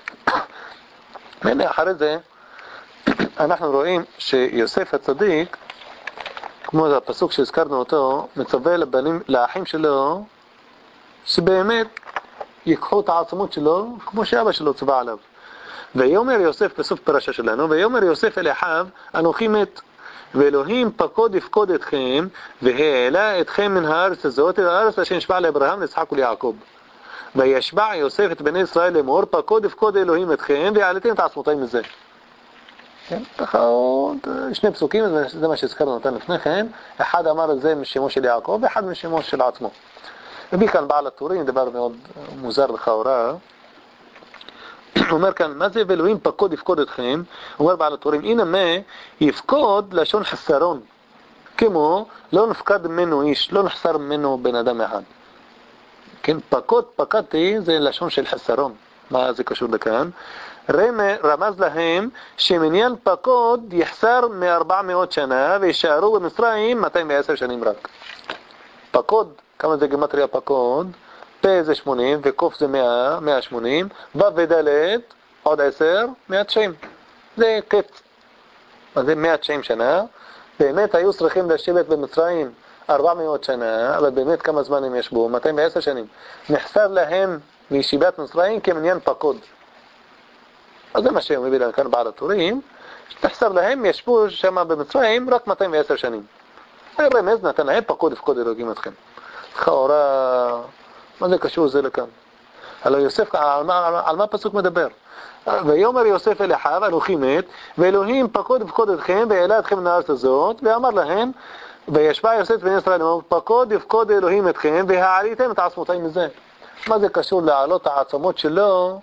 והנה אחרי זה אנחנו רואים שיוסף הצדיק, כמו הפסוק שהזכרנו אותו, מצווה לאחים שלו שבאמת ייקחו את העצמות שלו כמו שאבא שלו צבא עליו. ויאמר יוסף, בסוף פרשה שלנו, ויאמר יוסף אל אחיו אנוכי מת, ואלוהים פקוד יפקוד אתכם והעלה אתכם מן הארץ הזאת אל הארץ אשר נשבע לאברהם ליצחק וליעקב. וישבע יוסף את בני ישראל לאמור פקוד יפקוד אלוהים אתכם והעליתם את עצמותיי מזה. כן, ככה עוד שני פסוקים, זה מה שהזכרנו אותם לפני כן. אחד אמר את זה משמו של יעקב ואחד משמו של עצמו. וביא כאן בעל הטורים, דבר מאוד מוזר לכאורה. הוא אומר כאן, מה זה ואלוהים פקוד יפקוד אתכם? הוא אומר בעל הטורים, הנה מה יפקוד לשון חסרון, כמו לא נפקד ממנו איש, לא נחסר ממנו בן אדם אחד. כן, פקוד, פקדתי, זה לשון של חסרון. מה זה קשור לכאן? רמז להם שמניין פקוד יחסר מ-400 שנה וישארו במצרים 210 שנים רק. פקוד, כמה זה גמטריה פקוד? פה זה 80 וקוף זה 100, 180, ו' וד' עוד 10, 190. זה קץ. אז זה 190 שנה. באמת היו צריכים לשבת במצרים 400 שנה, אבל באמת כמה זמן הם ישבו? 210 שנים. נחסר להם מישיבת מצרים כמניין פקוד. אז זה מה שהם מביא לנו כאן בעל הטורים, נחסר להם ישבו שם במצרים רק 210 שנים. הרמז נתן להם פקוד יפקוד אלוהים אתכם. לכאורה, מה זה קשור זה לכאן? הלוא יוסף, על מה הפסוק מדבר? ויאמר יוסף אל אחיו אנוכי מת, ואלוהים פקוד יפקוד אתכם והעלה אתכם מן הארץ הזאת, ואמר להם, וישבע יוסף בני ישראל, פקוד יפקוד אלוהים אתכם והעליתם את עצמותיי מזה. מה זה קשור להעלות העצמות שלו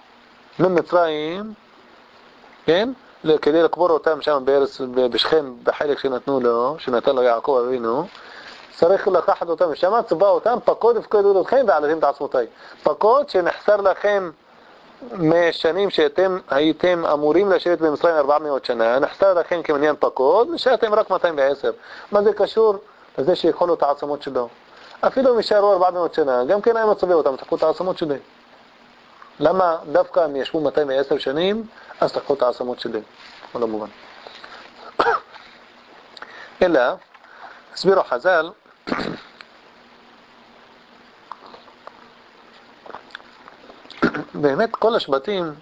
ממצרים, כן? כדי לקבור אותם שם בארץ, בשכם, בחלק שנתנו לו, שנתן לו יעקב אבינו, צריך לקחת אותם משם, צבא אותם, פקוד יפקדו אתכם ועליתם תעצמותיי. פקוד שנחסר לכם משנים שאתם הייתם אמורים לשבת במצרים 400 שנה, נחסר לכם כמניין פקוד, ושאתם רק 210. מה זה קשור? לזה שיכולו את העצמות שלו. אפילו אם יישארו 400 שנה, גם כן היה מצווה אותם, תקחו את העצמות שלי. למה דווקא הם ישבו 210 שנים, אז תקחו את העצמות שלי. לא מובן. אלא, הסבירו חז"ל, באמת כל השבטים,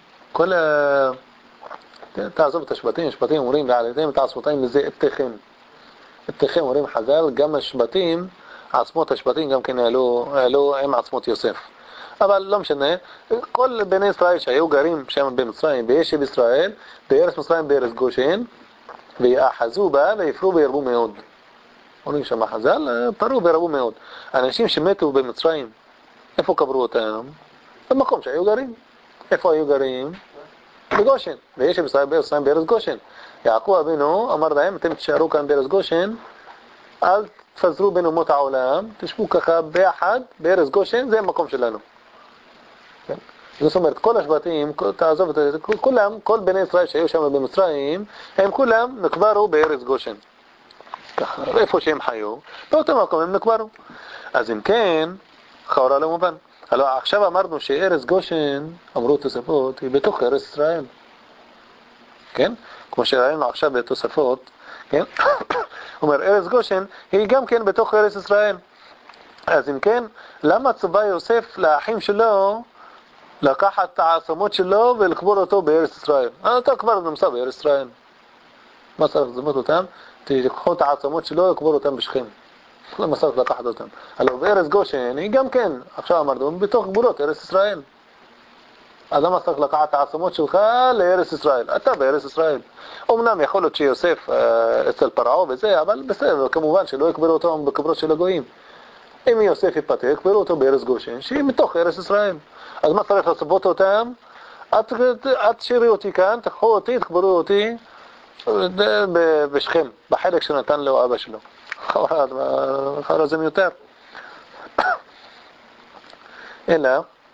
תעזוב את השבטים, השבטים אומרים ועליתם את העצמותיים מזה אתכם. אתכם אומרים חז"ל, גם השבטים, עצמות השבטים גם כן העלו עם עצמות יוסף. אבל לא משנה, כל בני ישראל שהיו גרים שם במצרים, בישב ישראל, בארץ מצרים בארץ גושן, ויאחזו בה ויפרו וירבו מאוד. אומרים שם חז"ל, פרו וירבו מאוד. אנשים שמתו במצרים, איפה קברו אותם? במקום שהיו גרים. איפה היו גרים? בגושן. וישב ישראל בארץ מצרים בארץ גושן. יעקב אבינו אמר להם, אתם תשארו כאן בארץ גושן, אל תפזרו בין אומות העולם, תשבו ככה ביחד, בארץ גושן, זה המקום שלנו. כן? זאת אומרת, כל השבטים, תעזוב את זה, כולם, כל בני ישראל שהיו שם במצרים, הם כולם נקברו בארץ גושן. ככה, איפה שהם חיו, באותו מקום הם נקברו. אז אם כן, חאורה לא מובן. הלוא עכשיו אמרנו שארץ גושן, אמרו תוספות, היא בתוך ארץ ישראל. כן? כמו שראינו עכשיו בתוספות, כן? אומר, ארץ גושן היא גם כן בתוך ארץ ישראל. אז אם כן, למה צבא יוסף לאחים שלו לקחת את העצמות שלו ולקבור אותו בארץ ישראל? אתה כבר נמצא בארץ ישראל. מה צריך לזמות אותם? תיקחו את העצמות שלו ולקבור אותם בשכם. למה צריך לקחת אותם? הלוא בארץ גושן היא גם כן, עכשיו אמרנו, בתוך גבולות ארץ ישראל. אז למה צריך לקחת את העצמות שלך לארץ ישראל? אתה בארץ ישראל. אמנם יכול להיות שיוסף אצל פרעה וזה, אבל בסדר, כמובן שלא יקברו אותו בקברות של הגויים. אם יוסף יפתה, יקברו אותו בארץ גושן, שהיא מתוך ארץ ישראל. אז מה צריך לצוות אותם? את תשאירי אותי כאן, תקחו אותי, תקברו אותי בשכם, בחלק שנתן לו אבא שלו. חבל זה מיותר. אלא,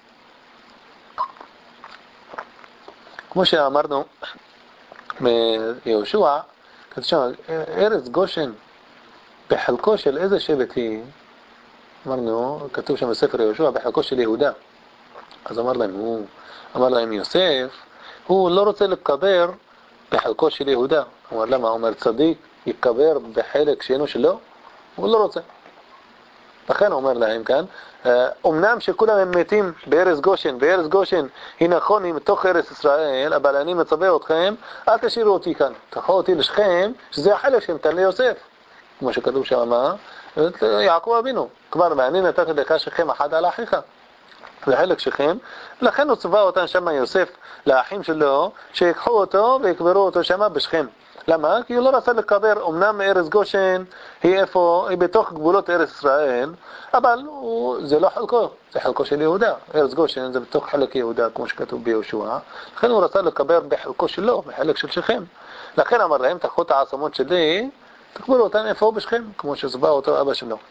כמו שאמרנו מיהושע, כתוב שם, ארץ גושן, בחלקו של איזה שבט היא? אמרנו, כתוב שם בספר יהושע, בחלקו של יהודה. אז אמר להם יוסף, הוא לא רוצה לקבר בחלקו של יהודה. הוא אומר, למה? הוא אומר, צדיק יקבר בחלק שאינו שלו? הוא לא רוצה. לכן הוא אומר להם כאן, אמנם שכולם הם מתים בארץ גושן היא נכון, היא מתוך ארץ ישראל, אבל אני מצווה אתכם, אל תשאירו אותי כאן, תקחו אותי לשכם, שזה החלק שנתן ליוסף. כמו שכתוב שם, יעקב אבינו, כבר ואני נתתי לך שכם אחד על אחיך. זה חלק שכם, לכן הוא צווה אותם שם יוסף לאחים שלו, שיקחו אותו ויקברו אותו שם בשכם. למה? כי הוא לא רצה לקבר, אמנם ארץ גושן היא איפה? היא בתוך גבולות ארץ ישראל, אבל זה לא חלקו, זה חלקו של יהודה. ארץ גושן זה בתוך חלק יהודה, כמו שכתוב ביהושע. לכן הוא רצה לקבר בחלקו שלו, בחלק של שכם. לכן אמר להם, תקחו את העצמות שלי, תקברו אותם איפה בשכם, כמו שצווה אותו אבא שלו.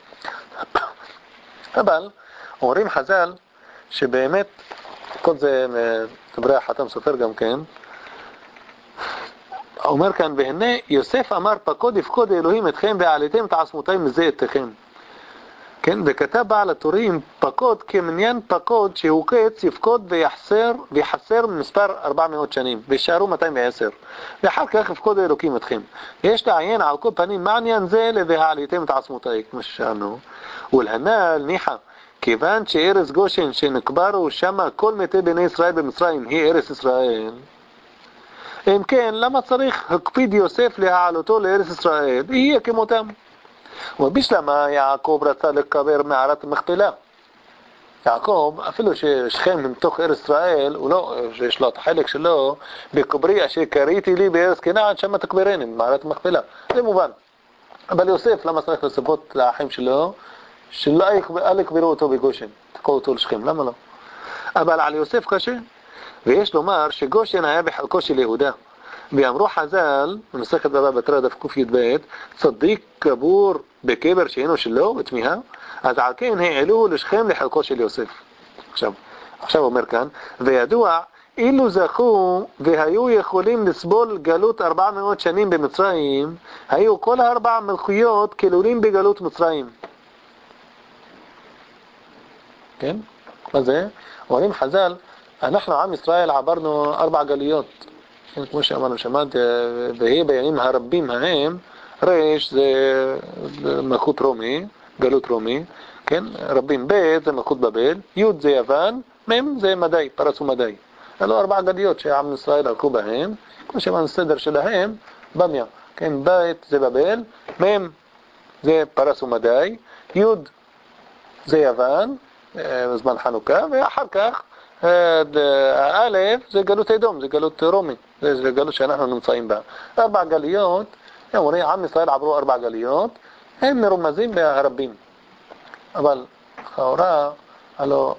אבל אומרים חז"ל, שבאמת, כל זה מדברי החתם סופר גם כן, אומר כאן, והנה יוסף אמר פקוד יפקוד אלוהים אתכם ועליתם את עצמותיים מזה אתכם. כן, וכתב בעל הטורים פקוד כמניין פקוד שהוא קץ יפקוד ויחסר מספר 400 שנים וישארו 210 ואחר כך יפקוד אלוקים אתכם. יש לעיין על כל פנים מה עניין זה והעליתם את עצמותיים כמו ששאלנו, ולהנ"ל ניחא כיוון שארץ גושן שנקברו שמה כל מתי בני ישראל במצרים היא ארץ ישראל, אם כן למה צריך הקפיד יוסף להעלותו לארץ ישראל? יהיה כמותם. ובשלמה יעקב רצה לקבר מערת המכפלה. יעקב אפילו ששכם מתוך ארץ ישראל, הוא לא, יש לו את החלק שלו בקברי אשר קריתי לי בארץ כנען שמה תקברני במערת המכפלה, זה מובן. אבל יוסף למה צריך לצוות לאחים שלו שלא יקברו אותו בגושן, תקעו אותו לשכם, למה לא? אבל על יוסף קשה, ויש לומר שגושן היה בחלקו של יהודה, ואמרו חז"ל במסכת בבא בתרא דף קי"ב, צדיק קבור בקבר שהיינו שלו, בתמיהה, אז על כן העלוהו לשכם לחלקו של יוסף. עכשיו אומר כאן, וידוע, אילו זכו והיו יכולים לסבול גלות 400 שנים במצרים, היו כל 4 מלכויות כלולים בגלות מצרים. כן? מה זה? אומרים חז"ל, אנחנו עם ישראל עברנו 4 גלויות. כמו שאמרנו, שמעת, והיא בימים הרבים ההם, רש זה מלכות רומי, גלות רומי, כן? רבים ב' זה מלכות בבל, י' זה יוון, מ' זה מדי, פרס ומדי. אלו 4 גלויות שעם ישראל הלכו בהם, כמו שאמרנו, סדר שלהם, במיה, כן? ב' זה בבל, מ' זה פרס ומדי, י' זה יוון, בזמן חנוכה, ואחר כך א' זה גלות אדום, זה גלות רומי, זה גלות שאנחנו נמצאים בה. 4 גלויות, אומרים, עם ישראל עברו 4 גלויות, הם מרומזים בהרבים. אבל לכאורה, הלוא,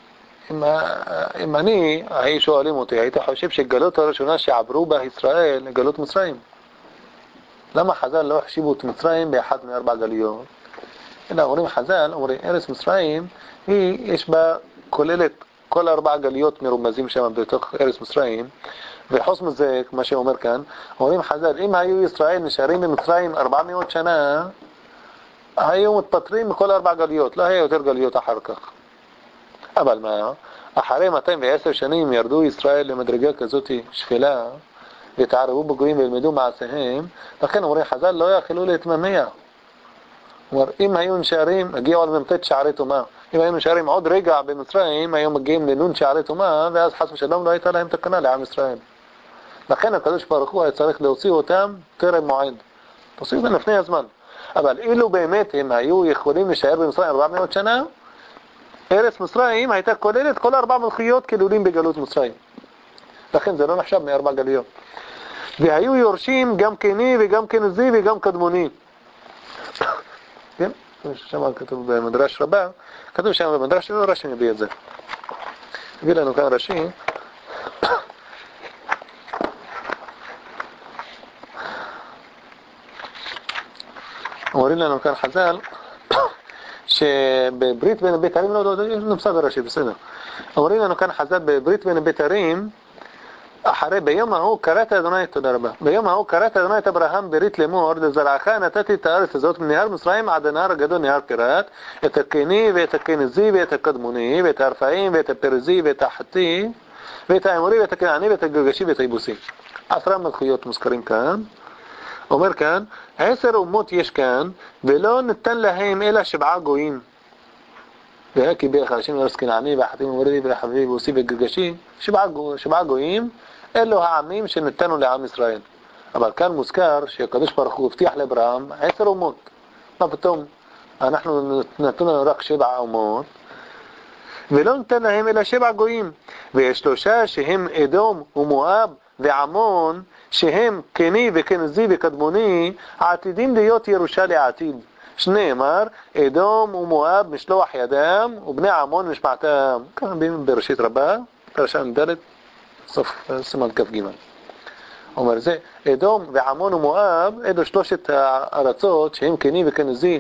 אם אני, שואלים אותי, הייתי חושב שגלות הראשונה שעברו בה ישראל, גלות מצרים. למה חז"ל לא החשיבו את מצרים באחת מ4 גלויות? אלא אומרים חז"ל, אומרים, ארץ מצרים, יש בה כוללת כל 4 גלויות מרומזים שם בתוך ארץ מצרים, וחוץ מזה, כמו שאומר כאן, אומרים חז"ל, אם היו ישראל נשארים במצרים 400 שנה, היו מתפטרים מכל 4 גלויות, לא היה יותר גלויות אחר כך. אבל מה? אחרי 210 שנים ירדו ישראל למדרגה כזאת שפלה, והתערבו בגויים וילמדו מעשיהם, לכן אומרים חז"ל לא יכלו להתממע. כלומר, אם היו נשארים, הגיעו על ממתת שערי תומה. אם היו נשארים עוד רגע במצרים, היו מגיעים לנון שערי תומה, ואז חס ושלום לא הייתה להם תקנה לעם ישראל. לכן הקדוש ברוך הוא היה צריך להוציא אותם טרם מועד. תוציאו אותם לפני הזמן. אבל אילו באמת הם היו יכולים להישאר במצרים 400 שנה, ארץ מצרים הייתה כוללת כל 4 מלכויות כלולים בגלות מצרים. לכן זה לא נחשב מ4 גלויות. והיו יורשים גם קני וגם כנזי וגם קדמוני. כן? שם כתוב במדרש רבה, כתוב שם במדרש רבה, רש"י מביא את זה. מביא לנו כאן רש"י. אומרים לנו כאן חז"ל, שבברית בין הבתרים, לא, נמצא ברש"י, בסדר. אומרים לנו כאן חז"ל, בברית בין הבתרים, אחרי ביום ההוא קראת אדוני, תודה רבה, ביום ההוא קראת אדוני את אברהם ברית לאמור, לזרעך נתתי את הארץ הזאת מנהר מצרים עד הנהר הגדול נהר פרת, את הקני ואת הכנזי ואת הקדמוני ואת הרפאים ואת הפרזי ואת החתי ואת האמורי ואת הכנעני ואת הגרגשי ואת היבוסי. 10 מלכויות מוזכרים כאן. אומר כאן, 10 אומות יש כאן, ולא ניתן להם אלא 7 גויים. והקי בירך השם לארץ כנעני והחתים ומורידי ולחבי ויבוסי וגרגשי, 7 גויים, אלו העמים שנתנו לעם ישראל. אבל כאן מוזכר שהקדוש ברוך הוא הבטיח לאברהם 10 אומות. מה פתאום? אנחנו נתנו לנו רק 7 אומות, ולא ניתן להם אלא 7 גויים. ויש 3 שהם אדום ומואב ועמון, שהם קני וכנזי וקדמוני, עתידים להיות ירושה לעתיד. שנאמר, אדום ומואב משלוח ידם, ובני עמון משפעתם. כאן בראשית רבה, פרשה ד' סוף סימן כ"ג. אומר זה, אדום ועמון ומואב, אלו 3 הארצות שהם קני וכנזי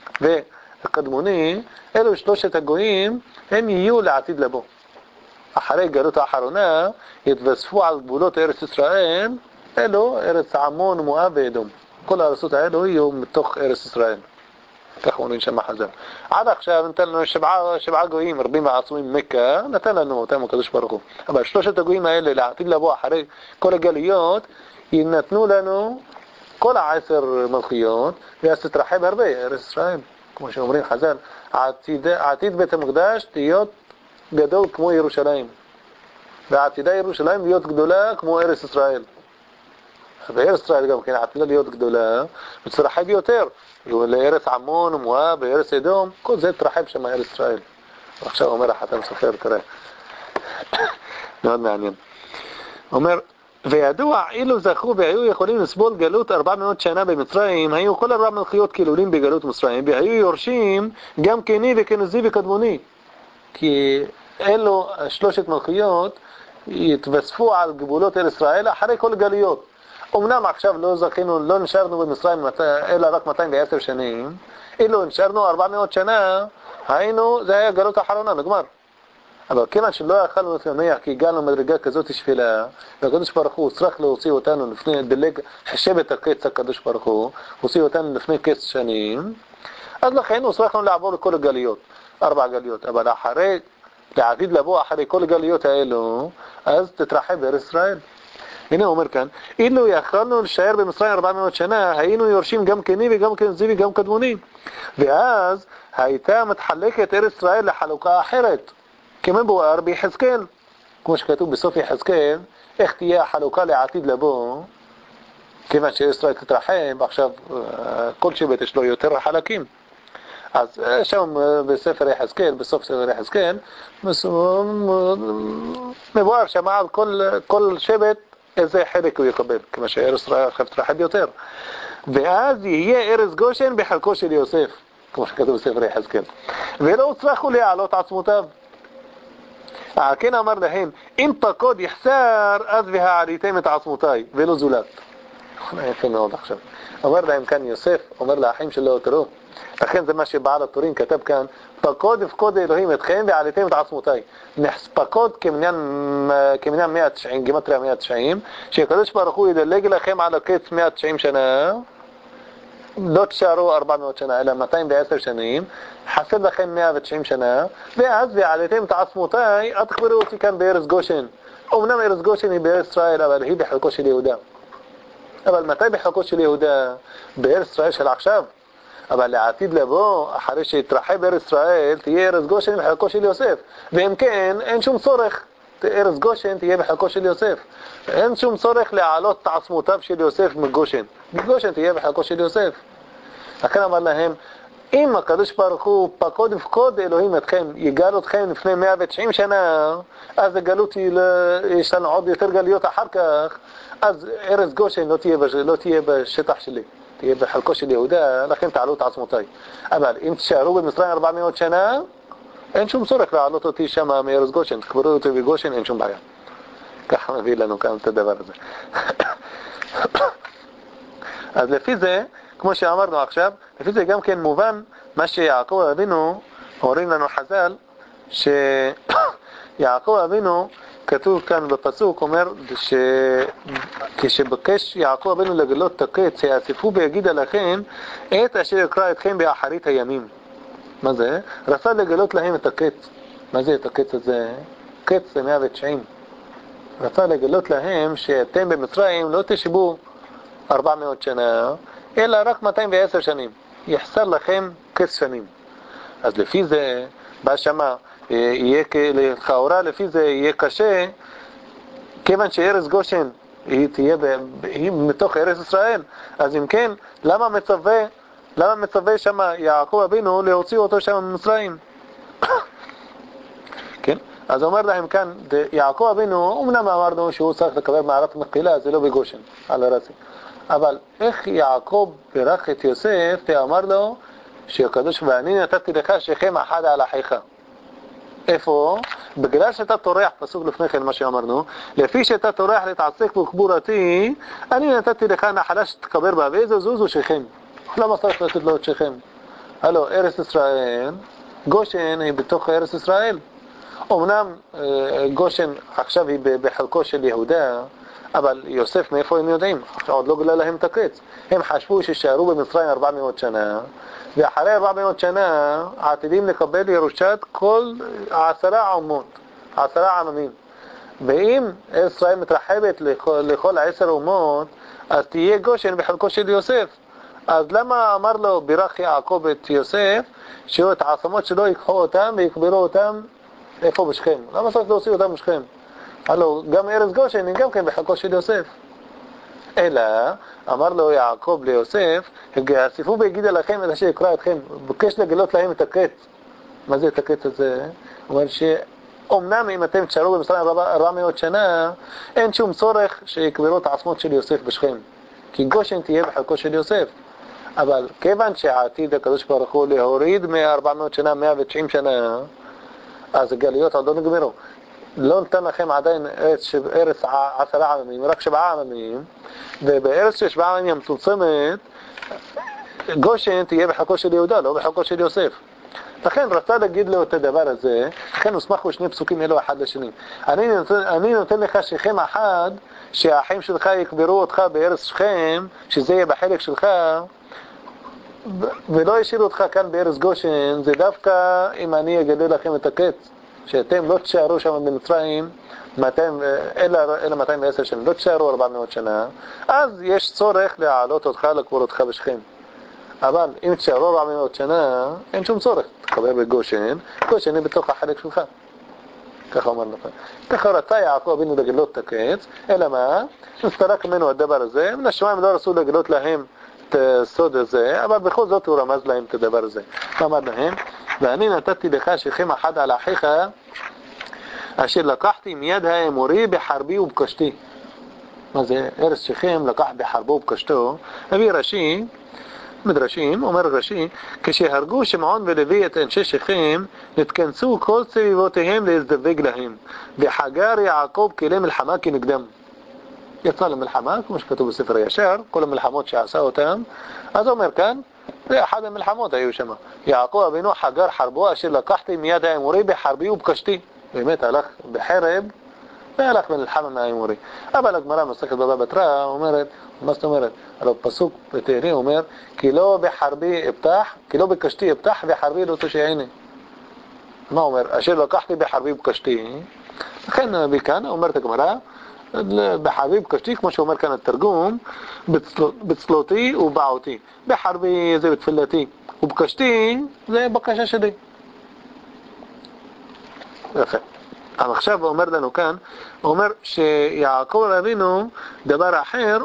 וקדמוני, אלו 3 הגויים, הם יהיו לעתיד לבוא. אחרי גלות האחרונה, יתווספו על גבולות ארץ ישראל, אלו ארץ עמון ומואב ואדום. כל הארצות האלו יהיו מתוך ארץ ישראל. כך אומרים שם חז"ל. עד עכשיו נתן לנו 7 גויים, רבים ועצומים מקה, נתן לנו אותם הקדוש ברוך הוא. אבל 3 הגויים האלה לעתיד לבוא אחרי כל הגלויות, ינתנו לנו כל 10 מלכויות, ואז תתרחב הרבה ארץ ישראל. כמו שאומרים חז"ל, עתיד בית המקדש להיות גדול כמו ירושלים, ועתידה ירושלים להיות גדולה כמו ארץ ישראל. וארץ ישראל גם כן עתידה להיות גדולה, ותתרחב יותר. לארץ עמון ומואב וארץ אדום, כל זה תרחב שם ארץ ישראל. עכשיו אומר החתם סופר, תראה. מאוד מעניין. אומר, וידוע, אילו זכו והיו יכולים לסבול גלות 400 שנה במצרים, היו כל 4 מלכויות כלולים בגלות מצרים, והיו יורשים גם קני וכנזי וקדמוני. כי אלו 3 מלכויות יתווספו על גבולות ארץ ישראל אחרי כל גלויות. אמנם עכשיו לא זכינו, לא נשארנו במצרים אלא רק 210 שנים, אילו נשארנו 400 שנה, זה היה גלות האחרונה, נגמר. אבל כיוון שלא יכלנו לפענח כי הגענו מדרגה כזאת שפלה, והקדוש ברוך הוא צריך להוציא אותנו לפני, דלג, חשב את הקץ הקדוש ברוך הוא, הוציא אותנו לפני קץ שנים, אז לכן הוצרכנו לעבור לכל הגליות, 4 גליות, אבל אחרי, לעתיד לבוא אחרי כל הגליות האלו, אז תתרחב בארץ ישראל. הנה הוא אומר כאן, אילו יכלנו להישאר במצרים 400 שנה, היינו יורשים גם קני וגם כנזי וגם קדמוני. ואז הייתה מתחלקת ארץ ישראל לחלוקה אחרת. כמבואר ביחזקאל. כמו שכתוב בסוף יחזקאל, איך תהיה החלוקה לעתיד לבוא, כיוון שישראל תתרחב, עכשיו כל שבט יש לו יותר חלקים. אז שם בספר יחזקאל, בסוף ספר יחזקאל, מבואר שם על כל שבט איזה חלק הוא יקבל, כמו שארץ ישראל תתרחב יותר. ואז יהיה ארץ גושן בחלקו של יוסף, כמו שכתוב בספר יחזקאל. ולא צריכו להעלות עצמותיו. כן אמר להם, אם פקוד יחסר, אז והעליתם את עצמותיי, ולא זולת. יפה מאוד עכשיו. אומר להם כאן יוסף, אומר לאחים שלו, תראו, לכן זה מה שבעל הטורים כתב כאן, פקוד יפקוד אלוהים אתכם ועליתם את עצמותיי. פקוד כמניין 190, גימטריה 190, שהקדוש ברוך הוא ידלג לכם על הקץ 190 שנה, לא תשארו 400 שנה, אלא 210 שנים, חסר לכם 190 שנה, ואז ועליתם את עצמותיי, אל תקברו אותי כאן בארץ גושן. אמנם ארץ גושן היא בארץ ישראל, אבל היא בחלקו של יהודה. אבל מתי בחלקו של יהודה? בארץ ישראל של עכשיו. אבל לעתיד לבוא, אחרי שיתרחב בארץ ישראל, תהיה ארץ גושן בחלקו של יוסף. ואם כן, אין שום צורך. ארץ גושן תהיה בחלקו של יוסף. אין שום צורך להעלות את עצמותיו של יוסף מגושן. גושן תהיה בחלקו של יוסף. לכן אמר להם, אם הקדוש ברוך הוא פקוד ופקוד אלוהים אתכם, יגאל אתכם לפני 190 שנה, אז הגלות יש לנו עוד יותר גליות אחר כך, אז ארץ גושן לא תהיה בשטח שלי, תהיה בחלקו של יהודה, לכן תעלו את עצמותיי. אבל אם תשארו במצרים 400 שנה, אין שום צורך להעלות אותי שם מארץ גושן, תקברו אותי בגושן, אין שום בעיה. ככה מביא לנו כאן את הדבר הזה. אז לפי זה, כמו שאמרנו עכשיו, לפי זה גם כן מובן מה שיעקב אבינו, אומרים לנו חז"ל, שיעקב אבינו, כתוב כאן בפסוק, אומר כשבקש יעקב אבינו לגלות את הקץ, יאספו ויגיד עליכם את אשר יקרא אתכם באחרית הימים. מה זה? רצה לגלות להם את הקץ. מה זה את הקץ הזה? קץ זה 190. רצה לגלות להם שאתם במצרים לא תשבו 400 שנה, אלא רק 210 שנים. יחסר לכם קץ שנים. אז לפי זה, בשמה, לכאורה לפי זה יהיה קשה, כיוון שארץ גושן היא מתוך ארץ ישראל. אז אם כן, למה מצווה שמה יעקב אבינו להוציא אותו שם ממצרים? כן? אז אומר להם כאן, יעקב אבינו, אמנם אמרנו שהוא צריך לקבל מערת מחילה, זה לא בגושן, על הרסי. אבל איך יעקב בירך את יוסף, ואמר לו שהקדוש ואני נתתי לך שכם אחד על אחיך. איפה? בגלל שאתה טורח, פסוק לפני כן מה שאמרנו, לפי שאתה טורח להתעסק בקבורתי, אני נתתי לך נחלה שתקבר בה, ואיזו זוזו שכם. למה צריך לתת לו את שכם? הלו, ארץ ישראל, גושן היא בתוך ארץ ישראל. אמנם גושן עכשיו היא בחלקו של יהודה, אבל יוסף מאיפה הם יודעים? עוד לא גלה להם את הקץ. הם חשבו ששארו במצרים 400 שנה, ואחרי 400 שנה עתידים לקבל ירושת כל 10 עמות, 10 עממים. ואם ישראל מתרחבת לכל 10 אומות, אז תהיה גושן בחלקו של יוסף. אז למה אמר לו בירך יעקב את יוסף, שאת העצמות שלו ייקחו אותם ויקברו אותם איפה בשכם? למה צריך להוציא אותם בשכם? הלו, גם ארץ גושן היא גם כן בחלקו של יוסף. אלא, אמר לו יעקב ליוסף, הסיפור ויגיד עליכם את אשר יקרא אתכם, בקש לגלות להם את הקץ. מה זה את הקץ הזה? הוא אומר שאומנם אם אתם תשארו במצרים 400 שנה, אין שום צורך שיקברו את העצמות של יוסף בשכם. כי גושן תהיה בחלקו של יוסף. אבל כיוון שעתיד הקדוש ברוך הוא להוריד מ-400 שנה, 190 שנה, אז הגליות עוד לא נגמרו. לא נתן לכם עדיין ארץ 10 עממים, רק 7 עממים, ובארץ שיש בה עין מצומצמת, גושן תהיה בחלקו של יהודה, לא בחלקו של יוסף. לכן רצה להגיד לו את הדבר הזה, לכן הוסמכו שני פסוקים אלו אחד לשני. אני נותן לך שכם אחד, שהאחים שלך יקברו אותך בארץ שכם, שזה יהיה בחלק שלך, ולא ישאירו אותך כאן בארץ גושן, זה דווקא אם אני אגדל לכם את הקץ, שאתם לא תשארו שם במצרים, אלא 210 שנים, לא תשארו 400 שנה, אז יש צורך להעלות אותך, לקבור אותך בשכם. אבל אם תשארו 400 שנה, אין שום צורך. תחבר בגושן, גושן היא בתוך החלק שלך. ככה אומר לך. ככה רצה יעקב אבינו לגלות את הקץ, אלא מה? נסתרק ממנו הדבר הזה, מן השמיים לא רצו לגלות להם את הסוד הזה, אבל בכל זאת הוא רמז להם את הדבר הזה. הוא אמר להם, ואני נתתי לך שכם אחד על אחיך, אשר לקחתי מיד האמורי בחרבי ובקשתי. מה זה? ארץ שכם לקח בחרבו ובקשתו. מביא רש"י, מדרשים, אומר רש"י, כשהרגו שמעון ולוי את אנשי שכם, נתכנסו כל סביבותיהם להזדווג להם, וחגר יעקב כלי מלחמה כנגדם. יצא למלחמה, כמו שכתוב בספר הישר, כל המלחמות שעשה אותם. אז אומר כאן, זה אחד המלחמות היו שם. יעקב אבינו חגר חרבו אשר לקחתי מיד האמורי בחרבי ובקשתי. באמת הלך בחרב והלך מלחמה מהאמורי. אבל הגמרא מסכת בבא בתרא אומרת, מה זאת אומרת? הלוא פסוק בתהילים אומר, כי לא בחרבי אבטח, כי לא בקשתי אבטח וחרבי לא תושיעני. מה אומר? אשר לקחתי בחרבי ובקשתי. לכן מכאן אומרת הגמרא, בחרבי ובקשתי, כמו שאומר כאן התרגום, בצלותי ובעותי. בחרבי זה בתפילתי, ובקשתי זה בקשה שלי. יפה. אבל עכשיו הוא אומר לנו כאן, הוא אומר שיעקב אבינו דבר אחר,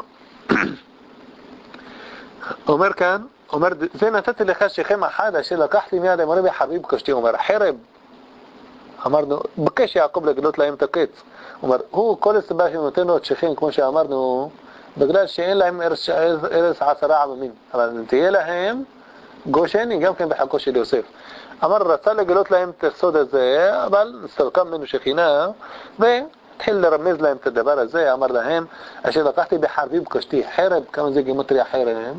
אומר כאן, אומר, זה נתתי לך שכם אחד אשר לקחתי מיד אמרי בחרבי בקשתי. הוא אומר, חרב, אמרנו, בקש יעקב לגלות להם את הקץ. הוא אומר, הוא כל הסיבה שנותן לו את שכם, כמו שאמרנו, בגלל שאין להם ארץ 10 עממים, אבל אם תהיה להם גושן היא גם כן בחלקו של יוסף. אמר, רצה לגלות להם את הסוד הזה, אבל נסתלקה ממנו שכינה, והתחיל לרמז להם את הדבר הזה. אמר להם, אשר לקחתי בחרבי בקשתי. חרב, כמה זה גימטריה חרב?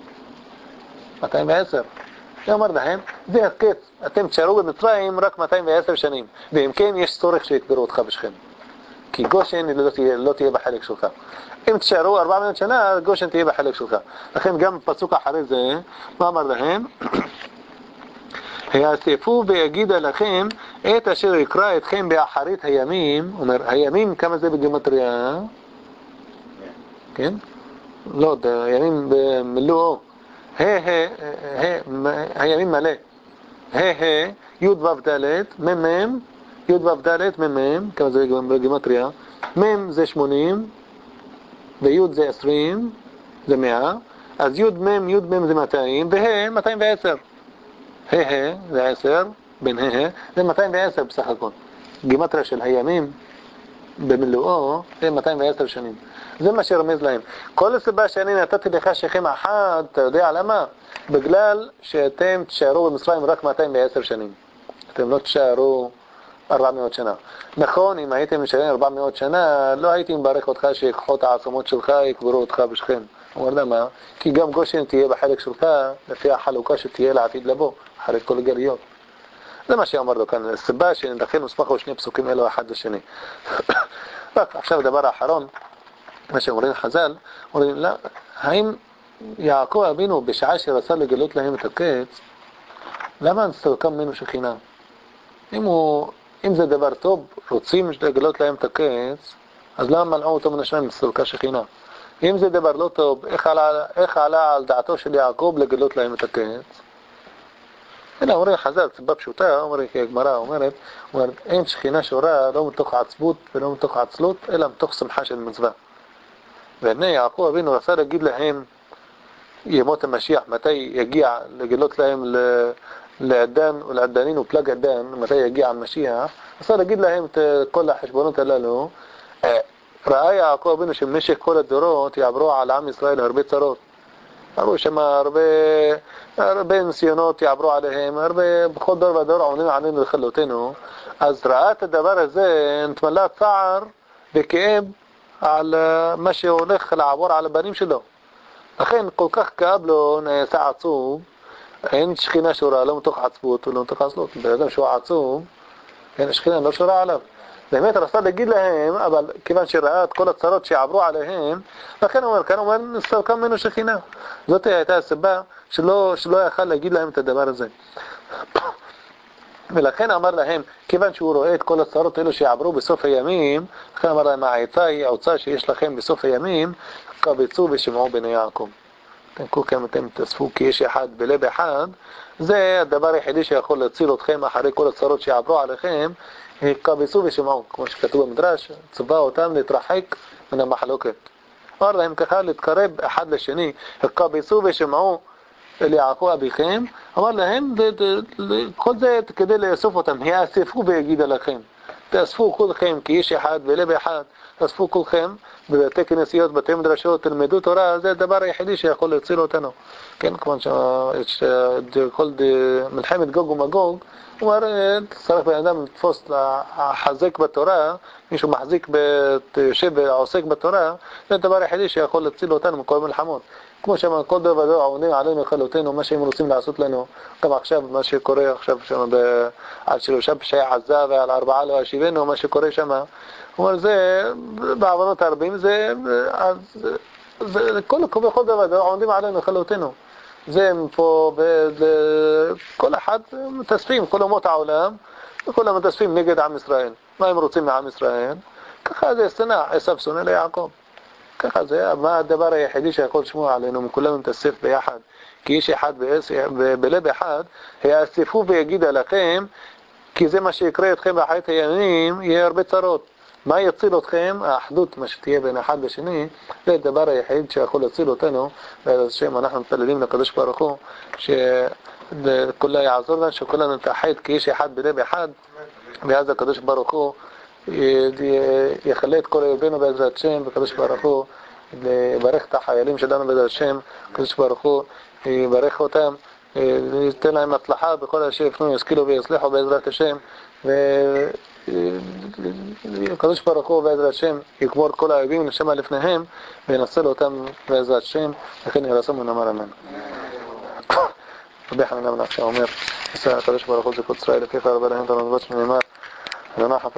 210. הוא אמר להם, זה הקץ, אתם תשארו במצרים רק 210 שנים, ואם כן יש צורך שיקברו אותך בשכם, כי גושן לא תהיה בחלק שלך. אם תשארו 400 שנה, גושן תהיה בחלק שלך. לכן גם פסוק אחרי זה, מה אמר להם? היאספו ויגידה לכם את אשר יקרא אתכם באחרית הימים. אומר, הימים כמה זה בגימטריה? כן? לא, הימים במלואו. הימים מלא. י' ו' ד' מ' י' ו' ד' מ' כמה זה בגימטריה? מ' זה 80 וי' זה 20 זה 100, אז י' מ' זה 200 וה' 210. זה 10, בין זה 210 בסך הכל. גימטריה של הימים במלואו זה 210 שנים. זה מה שרמז להם. כל הסיבה שאני נתתי לך שכם אחד, אתה יודע למה? בגלל שאתם תשארו במצרים רק 210 שנים. אתם לא תשארו 400 שנה. נכון, אם הייתם נשארים 400 שנה, לא הייתי מברך אותך שיקחו את העצמות שלך, יקברו אותך בשכם. הוא אומר למה? כי גם גושן תהיה בחלק שלך, לפי החלוקה שתהיה לעתיד לבוא, אחרי כל גליות. זה מה שאמר לו כאן, הסיבה שנדחים וסמכו שני פסוקים אלו אחד לשני. רק עכשיו הדבר האחרון, מה שאומרים חז"ל, אומרים, לא, האם יעקב אבינו בשעה שרצה לגלות להם את הקץ, למה נסתלקה ממנו שכינה? אם זה דבר טוב, רוצים לגלות להם את הקץ, אז למה מנעו אותו מן השמיים נסתלקה שכינה? אם זה דבר לא טוב, איך עלה על דעתו של יעקב לגלות להם את הקץ? אלא אומרים חז"ל, סיבה פשוטה, אומרים כי הגמרא אומרת, אין שכינה שורה לא מתוך עצבות ולא מתוך עצלות, אלא מתוך שמחה של מצווה. והנה יעקב אבינו רצה להגיד להם ימות המשיח, מתי יגיע לגלות להם לעדן ולעדנין ופלג עדן, מתי יגיע המשיח, רצה להגיד להם את כל החשבונות הללו. ראה יעקב אבינו שבמשך כל הדורות יעברו על עם ישראל הרבה צרות. עברו שם הרבה ניסיונות יעברו עליהם, בכל דור ודור עונים עלינו לכלותנו. אז ראה את הדבר הזה, נתמלא צער וכאב על מה שהולך לעבור על הבנים שלו. לכן כל כך כאב לו, נעשה עצוב, אין שכינה שורה, לא מתוך עצבות ולא מתוך עצלות. באדם שהוא עצוב, אין שכינה, לא שורה עליו. באמת רצה להגיד להם, אבל כיוון שראה את כל הצרות שעברו עליהם, לכן הוא אומר, כאן הוא אומר, נסתלקה ממנו שכינה. זאת הייתה הסיבה שלא יכל להגיד להם את הדבר הזה. ולכן אמר להם, כיוון שהוא רואה את כל הצרות האלו שעברו בסוף הימים, לכן אמר להם, העצה היא העצה שיש לכם בסוף הימים, קבצו ושמעו בני יעקב. כולכם אתם תאספו כאיש אחד בלב אחד, זה הדבר היחידי שיכול להציל אתכם אחרי כל הצרות שעברו עליכם, קבצו ושמעו, כמו שכתוב במדרש, צבא אותם להתרחק מן המחלוקת. אמר להם ככה להתקרב אחד לשני, קבצו ושמעו ליעקב אביכם, אמר להם, כל זה כדי לאסוף אותם, יאספו ויגידה לכם. תאספו כולכם כאיש אחד בלב אחד, תאספו כולכם בבתי כנסיות, בתי מדרשות, תלמדו תורה, זה הדבר היחידי שיכול להציל אותנו. כן, כמו שכל מלחמת גוג ומגוג, הוא אומר, צריך בן אדם לתפוס, לחזק בתורה, מישהו מחזיק, יושב ועוסק בתורה, זה הדבר היחידי שיכול להציל אותנו מכל מלחמות. כמו שאמר, כל דבר דבר עונים עלינו לכלותנו, מה שהם רוצים לעשות לנו, גם עכשיו, מה שקורה עכשיו שם על שלושה פשעי עזה ועל 4 לא השיבנו, מה שקורה שם, הוא אומר, זה, בעוונות הרבים, זה כל דבר דבר עונים עלינו לכלותנו. זה פה, כל אחד מתאספים, כל אומות העולם, וכולם מתאספים נגד עם ישראל. מה הם רוצים מעם ישראל? ככה זה שנא, עשיו שונא ליעקב. ככה זה, מה הדבר היחידי שיכול לשמוע עלינו, מכולנו נתאסף ביחד, כי איש אחד בלב אחד, יאספו ויגידה לכם, כי זה מה שיקרה אתכם באחרית הימים, יהיה הרבה צרות. מה יציל אתכם? האחדות, מה שתהיה בין אחד לשני, זה הדבר היחיד שיכול להציל אותנו, ועל שם אנחנו מתפללים לקדוש ברוך הוא, שכולה יעזור לנו, שכולנו נתאחד כאיש אחד בלב אחד, ואז הקדוש ברוך הוא יחלה את כל אויבינו בעזרת שם, וקדוש ברוך הוא יברך את החיילים שלנו בעזרת שם, קדוש ברוך הוא יברך אותם, ייתן להם הצלחה בכל אשר יפנו, ישכילו ויצליחו בעזרת השם, וקדוש ברוך הוא בעזרת השם יקבור כל האויבים נשמה לפניהם, וינצל אותם בעזרת שם, וכן ירסום ונאמר אמן. רבי חנינא בן עקשיא אומר, עשה הקדוש ברוך הוא זכות ישראל לפיך הרבה להם את המדברות שנאמר,